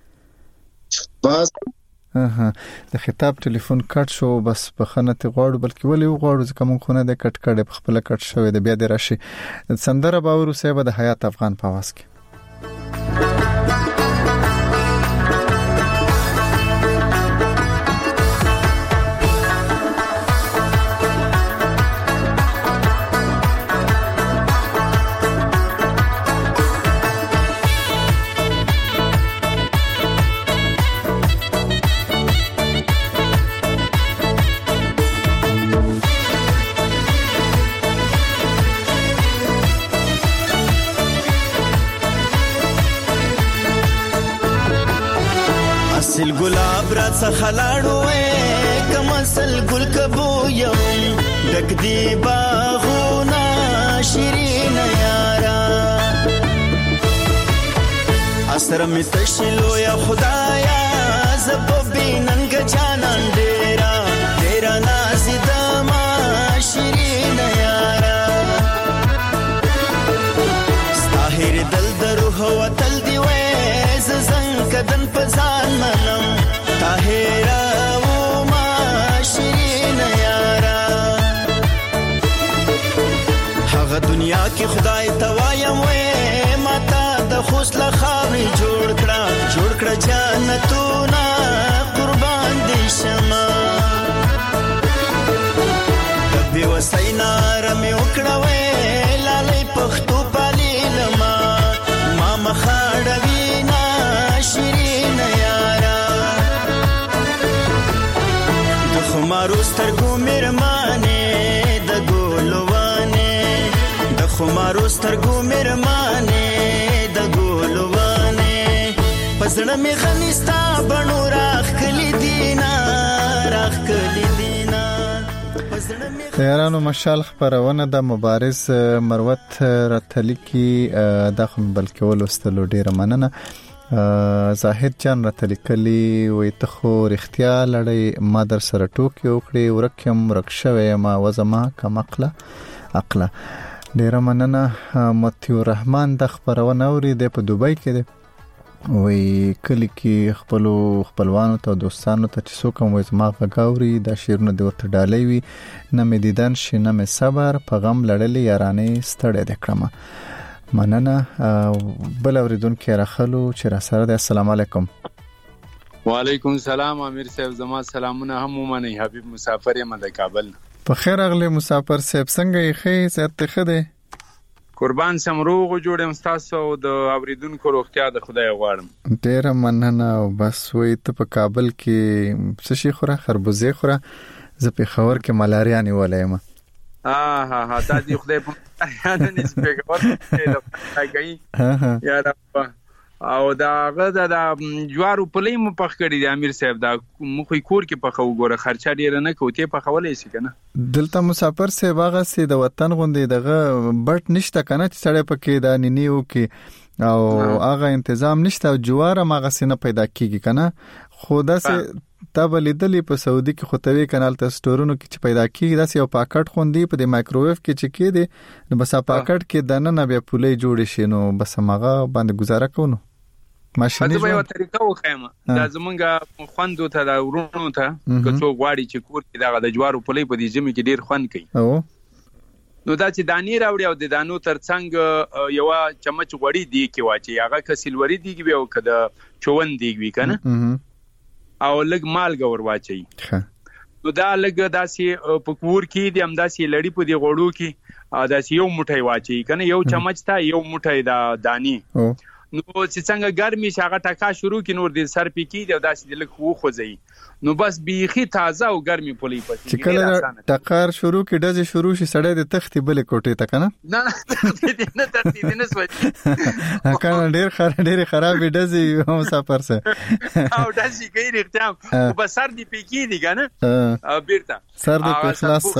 A: کې
Q: بس
A: اها د خطاب ټلیفون کټ شو بس په خنه ته غواړو بلکې ولې غواړو ځکه مونږ خونه د کټ کړي په خپل کټ شوې د بیا د راشي سندره باور صاحب د حیات افغان په واس کې
R: سل ګلاب را څخه لاړو کم سل ګل کبو یم دک دی باغونه شیرین یارا اسره می تشلو یا خدایا زببیننګ جانان ډیرا ډیرا نازیدما شیرین یارا ستاهر دل درو هو تل دی وې زنګ کدن پزان منم طاهرا و ما شیرین یارا هغه دنیا کې خدای توایم وې ماتا د خوشله خاوري جوړ کړه جوړ کړه جنتونه قربان دي شمه کبي وسینا رمي وکړه وې لالې پختو پالي لما ما مخاړوي شیرین یارا د خمارو سترګو میرمانه د ګولوانه د خمارو سترګو میرمانه د ګولوانه پزړه می غنستا بڼو راخلی
A: یارانو مشال خبرونه د مبارز مروت راتلی کی د خپل بلکې ولستلو ډیره مننه. زاهد جان راتلی کلی وې ته خو اختیا لړۍ ما در سره ټوکی وکړي ورکم رکشوي ما وزما کمقله عقله. ډیره مننه. متیو رحمان د خبرونه اوري د په دوبۍ کې دی وی کلی کې خپل خپلوانو ته دوستانو ته چې څوک مو زما غاوري د شیرونو د ورته ډالۍ وي نه مې دیدن شي نه مې صبر په غم لړلې یارانې ستړې د کړم. مننه. بل اوریدون کې راخلو چې را سره د السلام علیکم.
S: وعلیکم السلام امیر صاحب زما سلامونه هم ومني. حبیب مسافر یم د کابل.
A: په خیر اغله مسافر صاحب څنګه یې خې ست خده
S: قربان سمروغ جوړم تاسو او د اوریدونکو روغتیا د خدای غواړم.
A: ډیره مننه. او بس وې ته په کابل کې څه شي خوره خربوزه خوره زه په خبر کې ملاریا نیولې ما.
S: ها ها ها دا دی خدای په یاد نه سپیګور کې راګي یا رب. او دا غدا د جوارو پلې مو پخ کړی دی امیر صاحب دا مخې کور کې پخو ګوره خرچه ډیر نه کوته پخولې شي کنه.
A: دلته مسافر سه باغه سي د وطن غوندې دغه بټ نشته کنه چې سړی پکې دا نینیو کې او هغه تنظیم نشته او جوار ماغه سینه پیدا کیږي کنه. خدا سه تابل دلی په سعودي کې خوتوي کانال ته سټورونو کې چې پیدا کیږي دا یو پاکټ خوندي په د مایکروویو کې چې کې دي نو بس پاکټ کې دنه نه بیا پولې جوړ شي نو بس ماغه باندې گزاره کوو. ماشیني
S: په یو طریقه وخیمه دا زمونږه خوندو ته دا ورونو ته کڅو غواړي چې کور کې دا د جوارو پلې په دې جمی کې ډیر خوند کوي. نو دا چې دانی راوړي او د دانو ترڅنګ یو چمچ غوړي دی کې واچي هغه کسلوري دیږي او کده چوون دیږي کنه او لګ مالګه ور واچي. نو دا لګ داسې په کور کې د امداسي لړی په دی غوړو کې داسې یو موټی واچي کنه یو چمچ ته یو موټی دا دانی. نو چې څنګه ګرمي شاغه ټکا شروع کی نور د سر پکی دی داسې د لک خو خوځي نو بس بیخي تازه او ګرمي پولې پاتې.
A: چې کله ټکار شروع کی دځ شروع شي سړی د تختې بل کوټې ته کنه
S: نه نه نه ترتیب نه سوچ
A: کنه ډیر خراب ډیر خراب دځي هم سفر سه
S: او دځي کوي رښتیا او بس سر دی پکی دی کنه او بیرته
A: سر دی په خلاص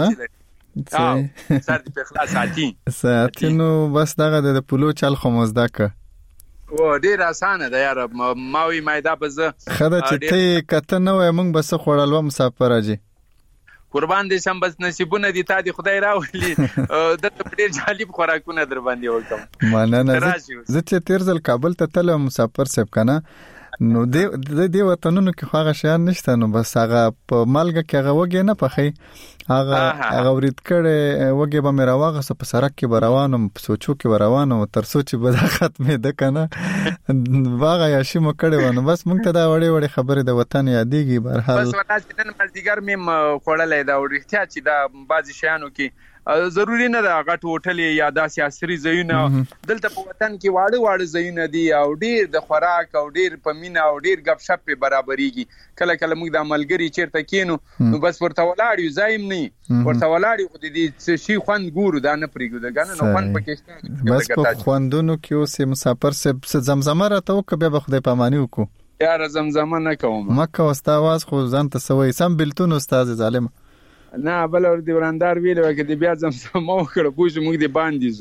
S: ها سر دی په خلاص ساتي
A: ساتي نو بس دغه د پلو چل خموزده ک
S: و ډیر اسانه ده یار ماوي مایدا بز
A: خدای چې ته کته نه وای مونږ بس خړلو مسافر اجي
S: قربان دي سم بس نصیبونه دي تا دي خدای راولي د ډیر جالب خوراکونه در باندې وکم.
A: مننه. زه چې تیر ځل کابل ته تل مسافر سب کنه نو د دې وطنونو کې خواغه شیان نشته نو بس هغه په مالګه کې هغه وګه نه پخې هغه هغه ورید کړي وګه به مې راوغه په سرک کې روانم سوچو کې روانم تر سوچ به دا ختمه ده کنه واغه یا شي مو کړي ونه بس مونږ ته دا وړي وړي خبره د وطن یادېږي برحال
S: بس ولاته نن مازیګر مې خوړلې دا ورښتیا چې دا بعضی شیانو کې ضروری نه ده غټ هوټل یا داسې عصري ځایونه دلته په وطن کې واړه واړه ځایونه دي او ډیر د خوراک او ډیر پمینا او ډیر غب شپ په برابرېږي. کله کله موږ د عملګری چیرته کینو نو بس ورته ولاړ یو ځایم نه ورته ولاړ یو د دې شي خوند ګورو دا نه پریګو دا غنه نو خوند پکې
A: بس په خوندونو کې اوسې مسافر سه زمزمه راته وکبه به خدای پامانی وکړو
S: یار زمزمه نه کوم
A: مکه واست आवाज خو ځان ته سوي سم بلتون استاد ظالم
S: نه بل ور دی وراندار ویلو کې دی بیا زم سم وکړه پوښ موږ دی باندې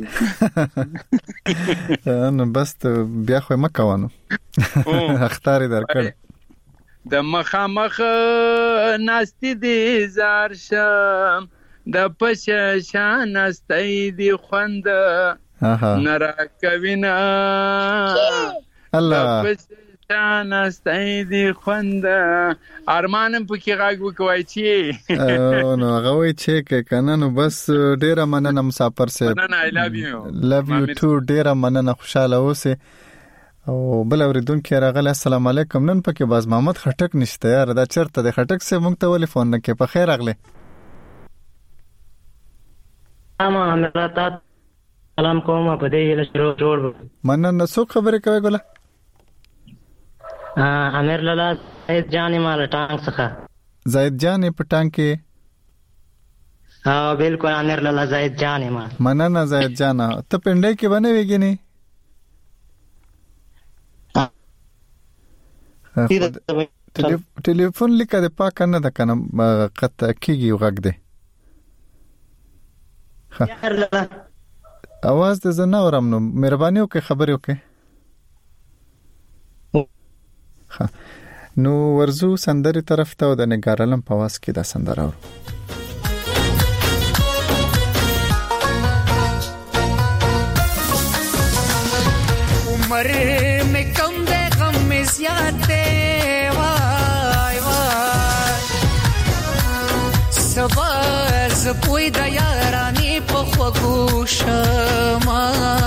A: زو نو بس بیا خو مکوانو اختیار درکړ
S: د مخامخ ناستی دی زار شم د پش شان استای دی خوند نرا کوینا
A: الله
S: شان استای دی خوند ارمانم پکې غاګ وکوي
A: چې نو غوي چې کنه نو بس ډیره مننه مسافر سه
S: مننه I love you
A: love you too ډیره مننه خوشاله اوسه او بل اوریدونکو راغله السلام علیکم. نن پکې باز محمد خټک نشته یار دا چرته د خټک سه مونږ ته ټلیفون نه کې په خیر اغله
T: اما امراته سلام کوم په دې له شروع جوړ
A: مننه څو خبرې کوي ګله
T: امیر لالا زاید جان مال ټانک څخه
A: زاید جان په ټانک کې
T: ها بالکل امیر لالا زاید جان ما
A: مننه زاید جان ته پندای کې باندې وګینی ټلیفون لیکه د پاک نه د کنه قط کیږي وغږ دی اواز د زنه اورم نو مهرباني وکړئ خبرې وکړئ. نو ورزو سندري طرف ته د نګارلم په واس کې دا سندره ورو.
U: عمر میں کم دے غم میں زیادہ وای وای سباز پوی د یارانی په خوګوشما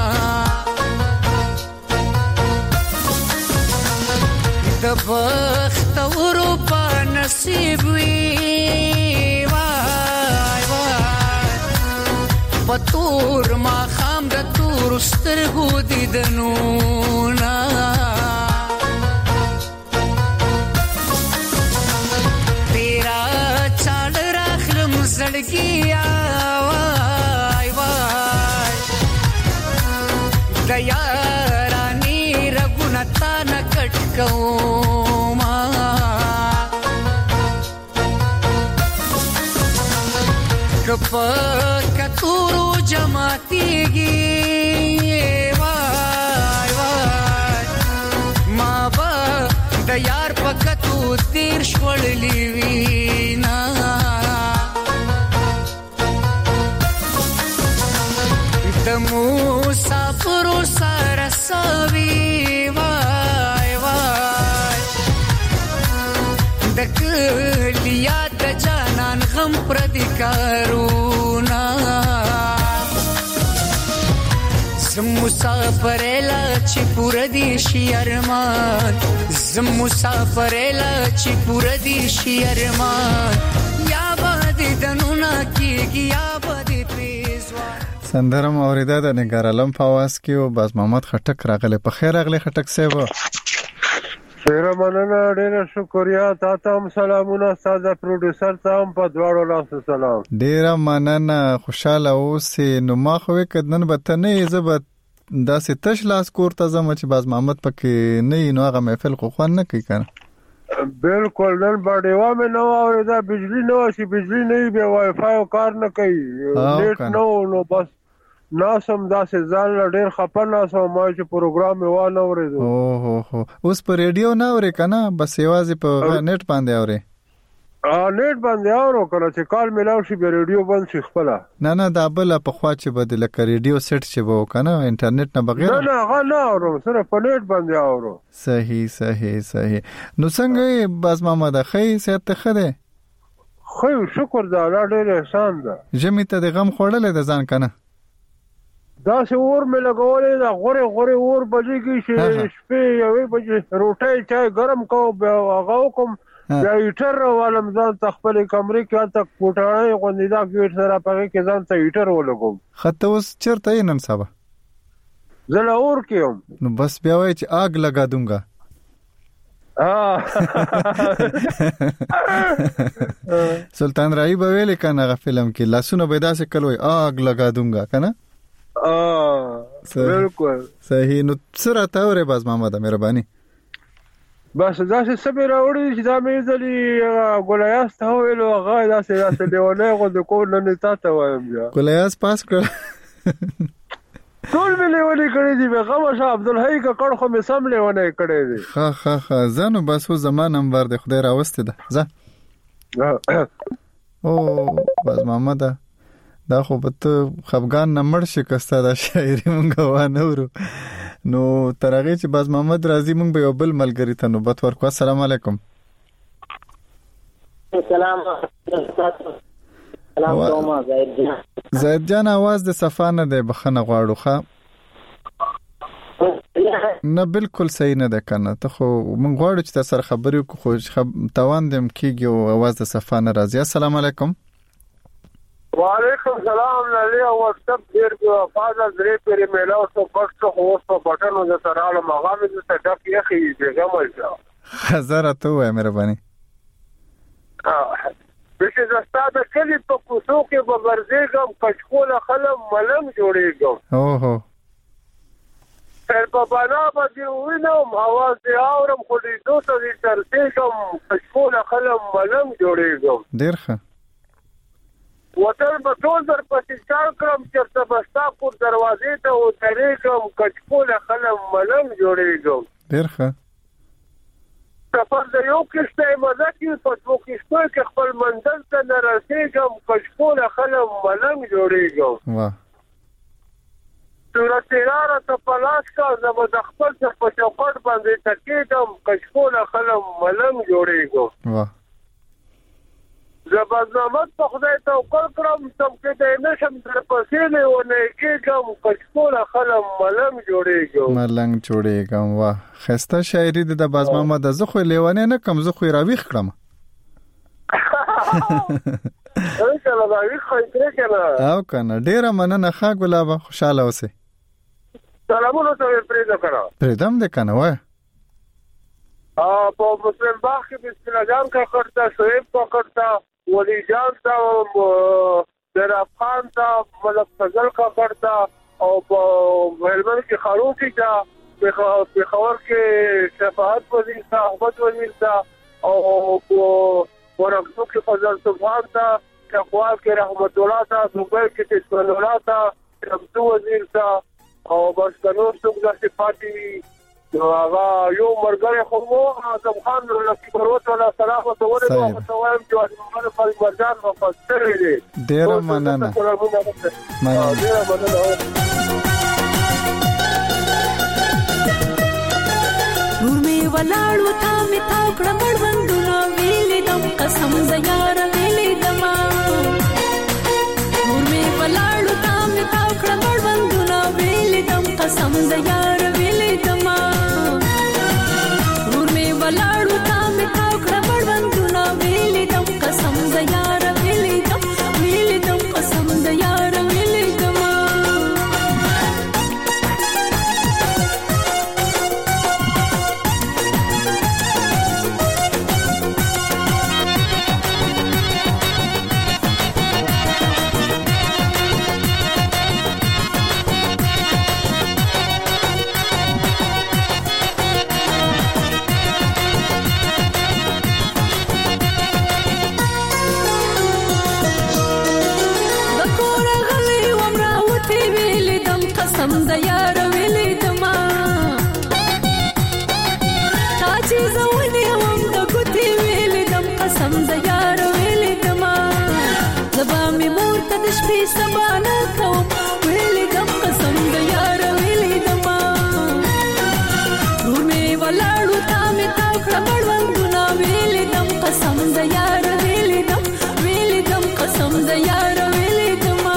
U: د بخت ورو په نصیب وی وای وای پتور ما خام د تور سترګو دیدنو نا تیرا چال راخلم زړګیا وای وای د یارانی رګونتا نکټ کوما کپ کتورو جماعتیږي وای وای ما با د یار پکتو تیر شوړلی وینا د مسافر سره سوي وای وای د کلیا د جانان غم پر دي کارونا زم مسافر لا چې پور دي شي ارمان زم مسافر لا چې پور دي شي ارمان یا باد دنونا کیږي یا باد پیزوا.
A: سندرم اوریدا د نګارلم په واس کې او باز محمد خټک راغله. په خیر راغله خټک صاحب.
V: ډیر مننه ډیر شکریا تاسو هم سلامونه استاد پروډوسر ته هم په دواړو لاسو سلام.
A: ډیر مننه خوشاله اوسې. نو ما خو کدنن به نه زبد داسې تش لاس کوړه زم چې باز محمد پکې نه نو هغه محفل خو خوان نه کوي کنه.
V: بالکل نن باندې و مې نو اوردا بجلی نو شي بجلی نه بیا وای فای کار نه کوي نیټ نو نو بس ناسم داسې ځان ډېر خپه ناسم ما چې پروګرام و نه اورېدو.
A: او هو هو اوس په ریډیو نه اورې کنه بس یوازې په نیټ باندې اورې.
V: ا نیټ باندې اورو کنه چې کال ملاو شي به ریډیو بند شي خپل.
A: نه نه دا بل په خوا چې بدله ک ریډیو سیټ چې وو کنه انټرنیټ نه بغیر.
V: نه نه غا نه اورو سره په نیټ باندې اورو.
A: صحیح صحیح صحیح. نو څنګه باز محمد خې صحت خده؟
V: خو شکر دا ډېر احسان ده.
A: جمی ته د غم خوړلې د ځان کنه.
V: دا څه اور مې لګولې دا غوري غوري اور بجېږي چې شپې یوې بجې روټۍ چای ګرم کو هغه کوم بیا هیټر ولم ځان تخپل کمرې کې تک کوټړې غوندې دا ګیټ سره پغې کې ځان ته هیټر ولګوم.
A: خطه اوس چیرته یې نن سبا؟
V: زه اور کېم.
A: نو بس بیا وای چې آگ لگا دونګا. سلطان رائی بویل کنه غ فلم کې لاسونه به داسې کلوي آگ لگا دونګا کنه.
V: اه بالکل
A: صحیح. نو سره تا وره باز محمد مهرباني
V: بس دا څه سبه راوړي چې دا مې ځلې ګولیاس ته ویلو هغه داسې داسې دیونه غو د کور نه تا ته وایم بیا
A: ګولیاس پاس کړ
V: ټول مې لیونی کړی دی هغه شاه عبدالحی کا کړ خو مې سم لیونی کړی دی.
A: ها ها ها زنه بس و زمان نمبر د خدای راوسته ده ځه. او باز محمد دا خو به ته خفګان نه مړ شکسته دا شاعري مونږ وانه ورو. نو ترغه چې باز محمد راضي مونږ به یو بل ملګری ته نوبت ورکو. السلام علیکم.
W: السلام سلام کوم زید جان.
A: زید جان आवाज د صفانه ده بخنه غواړو ښا نه بالکل صحیح نه ده کنه. ته خو مونږ غواړو چې تاسو سره خبرې وکړو خو توان دم کیږي او आवाज د صفانه راځي. السلام علیکم.
V: وعلیکم السلام علی او واتساپ ډیر فاضل درې پیری میلاو څو پښتو خو په بټنو د سره مغامې د سټاپ یې خې دغه ملګا
A: هزار ته وای مهرباني.
V: اه بشه زستا د کلی په کوڅو کې به ورځېږم کچکول خلم ملم جوړېږم.
A: او هو
V: تر په بالا باندې وینم اواز یې اورم خو دې دوته دې تر تېږم کچکول خلم ملم جوړېږم.
A: ډیر ښه.
V: وطن به ټول در پسې چار کړم چېرته به ستا کور دروازې ته ودرېږم کچکوله خلم ملنګ جوړېږم.
A: ډېر ښه.
V: سفر د یو کښته یې مزه کړي په دوو کښتو کې خپل منزل ته نه رسېږم کچکوله خلم ملنګ جوړېږم.
A: واه.
V: صورت لاره ته په لاس کا زه به د خپل څه په چوکاټ باندې تکېږم کچکوله خلم ملنګ جوړېږم.
A: واه.
V: زه به زحمت په خدای توکل کړم سم کېدی نه شم در پسې مې ونه کېږم کچکوله خلم ملنګ جوړېږم.
A: ملنګ جوړېږم. واه ښایسته شاعري ده د باز محمد. زه خو یې لیونی نه کړم، زه خو یې راویښ کړم. او که نه ډېره مننه. ښه ګلابه خوشحاله اوسئ.
V: سلامونه ته مې پرېږده که نه
A: پرېږدم دی که نه وایه.
V: په مسلم باغ کې بسم الله جان کاکړ ته شعیب کاکړ ته ولی جان ته دراب خان ته ملک فضل کاکړ ته او په هلمند کې خاروقي ته پېښور کې شفاعت وزیر ته احمد وزیر ته او په ورغزو کې فضل سبحان ته چکوال کې رحمت الله ته دوبۍ کې تسمن الله ته رمزو وزیر ته او بس که نور څوک داسې پاتې وي نو هغه یو ملګری خو مو اعظم خان نقیب پروت والا سلام ورته ولېږه خو ته وایم چې واجب محمد فاطمه جان وفات شوی دی.
A: ډېره مننه.
V: ډېره مننه.
O: نور مې ولاړو تا مې تاو کړه مړوندونه ویلې دم قسم زه یاره ویلې دمه. نور مې ولاړو تا مې تاو کړه مړوندونه ویلې دم قسم زه یاره ویلې دمه. نور مې ولاړو تا مې تاو کړه مړوندونه ویلې دم قسم زه یاره ویلې دم ویلې دم قسم زه یاره ویلې دمه. قسم د یار ویلې دما تا چې زونې وم د ګوتې ویلې دم قسم د یار ویلې دما. زبا مې مور ته د شپې سبا نه کوم ویلې دم قسم د یار ویلې دما. نور مې ولاړو تا مې تاو کړه مړوندونه ویلې دم قسم د یار ویلې دم ویلې دم قسم د یار ویلې دما.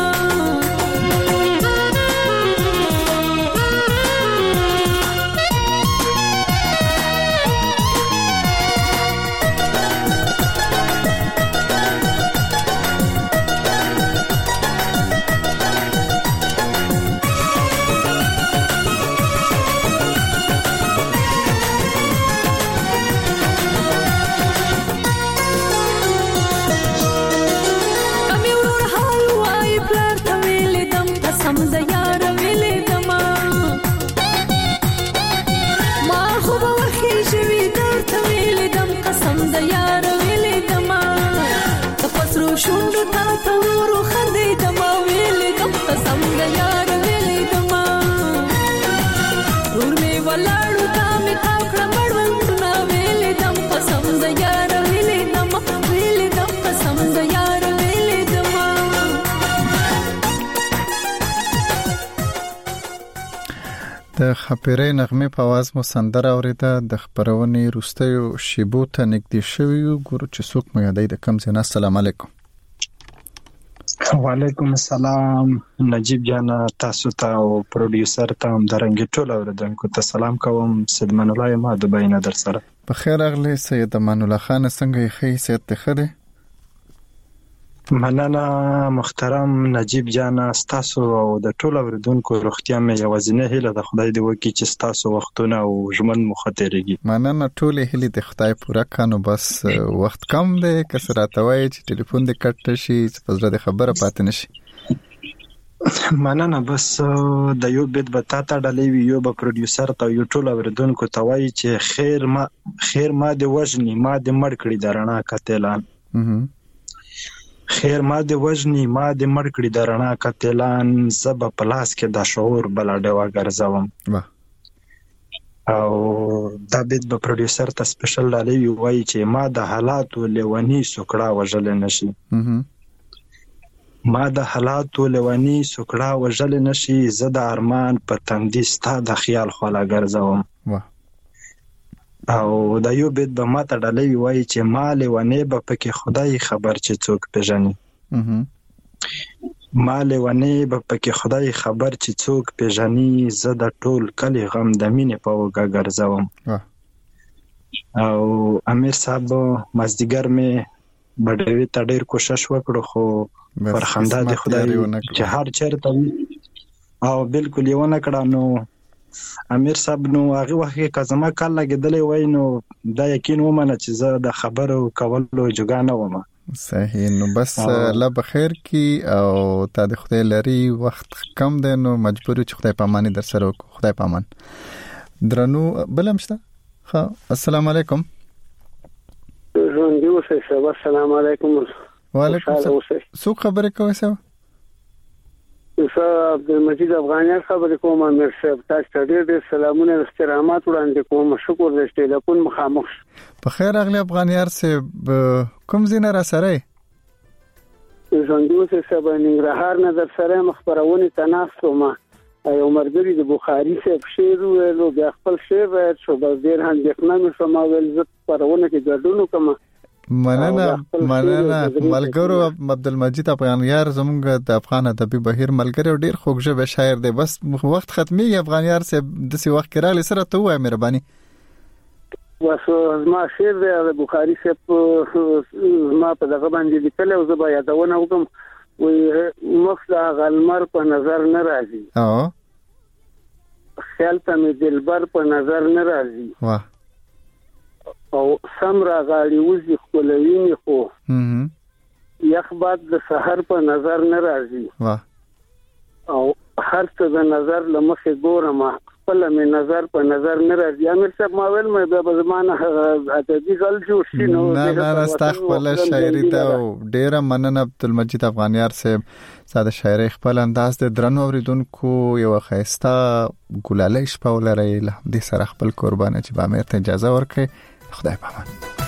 O: شوندو تا تورو خندې دما ویلې دم قسم د یار ویلې دما. نور مې ولاړو تا مې تاو کړه مړوندونه ویلې دم قسم د یار ویلې دما ویلې دم قسم د یار ویلې دما.
A: د خپېرې نغمې په आवाज مو سندره اوریده. د خبرونې روستیو شیبو ته نږدې شوی یو ګورو چې څوک مو یادای د کم ځای. السلام علیکم.
B: وعلیکم السلام. نجیب جان تاسو ته او پروډوسر ته هم درنګ ټول اوریدونکو ته سلام کوم. سید من الله ما د بین در سره.
A: په خیر اغلی سید من الله خان څنګه یې خې سید ته خده.
B: مننه محترم نجیب جان تاسو او د ټول اوریدونکو روغتیا مې یوازینه هیله د خدای دی وکي چې تاسو وختونه او ژوند مخاطرېږي.
A: مننه ټول هیله د خدای پوره کانو بس وخت کم دی کسرات وای چې ټلیفون دې کټ شي چې پزره د خبره پاتې نشي.
B: مننه بس د یو بیت به تا ته ډلې وی یو به پروډوسر ته یو ټول اوریدونکو ته وایي چې خیر ما خیر ما دې وژني ما دې مړ کړی درنا کتلان. خیر ما د وجنی ما د مړ کړي د رڼا قاتلان زب پلاس کې د شعور بلډه وګرځوم او دا بیت به پروډوسر ته سپیشل لالی وایي چې ما د حالاتو لیونی سوکړه وژل نشي ما د حالاتو لیونی سوکړه وژل نشي زه د ارمان په تندي ستا د خیال خلا ګرځوم او دا یو بیت به ما ته ډالۍ وایي چې ما لیونی به پکې خدای خبر چې څوک پیژني ما لیونی به پکې خدای خبر چې څوک پیژني زه د ټول کلی غم د مینې په وګه ګرځوم او امیر صاحب مازدیګر مې بډوي ته ډېر کوشش وکړو خو پر خندا د خدای چې هر چیرته او بالکل یې ونه کړه نو امیر صاحب نو هغه وخت کې کزما کال لګیدلې وای نو دا یقین ومنه چې زه د خبرو کولو جوګانه وم
A: صحیح نو بس الله بخیر کی او تا د خدای لري وخت کم دی نو مجبور چې خدای پاماني در سره خدای پامان درنو بلمشته ها السلام علیکم
C: ژوند دی اوسه السلام علیکم
A: وعلیکم السلام سو خبره کوي سو
C: زه عبدالمجید افغانیان خبرې کوم امیر صاحب تاسو ته ډېر ډېر سلامونه او احترامات وړاندې کوم شکر دې ټلیفون مخامخ
A: په خیر اغلی افغانیان صاحب کوم زینه را سره
C: ژوندوس صاحب ننګرهار نه در سره مخبرونه تناسو ما یو مرګري د بخاری صاحب شعر ویلو بیا خپل شعر شو بس ډېر اندېښنه مې سما ول زه پرونه کې ګډون کوم
A: مننه مننه ملګرو عبدالمجید افغانیار زموږ د افغان ادبي بهیر ملګری ډیر خوږژبه شاعر دی بس وخت ختمي افغانیار صاحب د سی وخت کراله سره ته وای مهرباني
C: واسو ما شعر د بخاری صاحب ما په دغه باندې لیکل او زه به یادونه وکم وي مخدا غلمر په نظر نه راځي
A: او
C: خیال ته مې دلبر په نظر نه راځي
A: واه
C: او سمرا غاړي وزي خپلوي خو یخ باد د سحر په نظر نه راځي
A: واه
C: او هر څه د نظر لمخې ګورم خپل مې نظر په نظر نه راځي امیر صاحب ما ویل مې د زمانه ادبي غل جوړ شي نو
A: نه نه استغفر شاعري ته ډیر مننه عبدالمجید افغانیار صاحب ساده شاعري خپل انداز د درنو اوریدونکو یو خيستا ګلالي شپه ولري له دې سره خپل قربانه چې به امیر ته اجازه ورکړي خدای پامان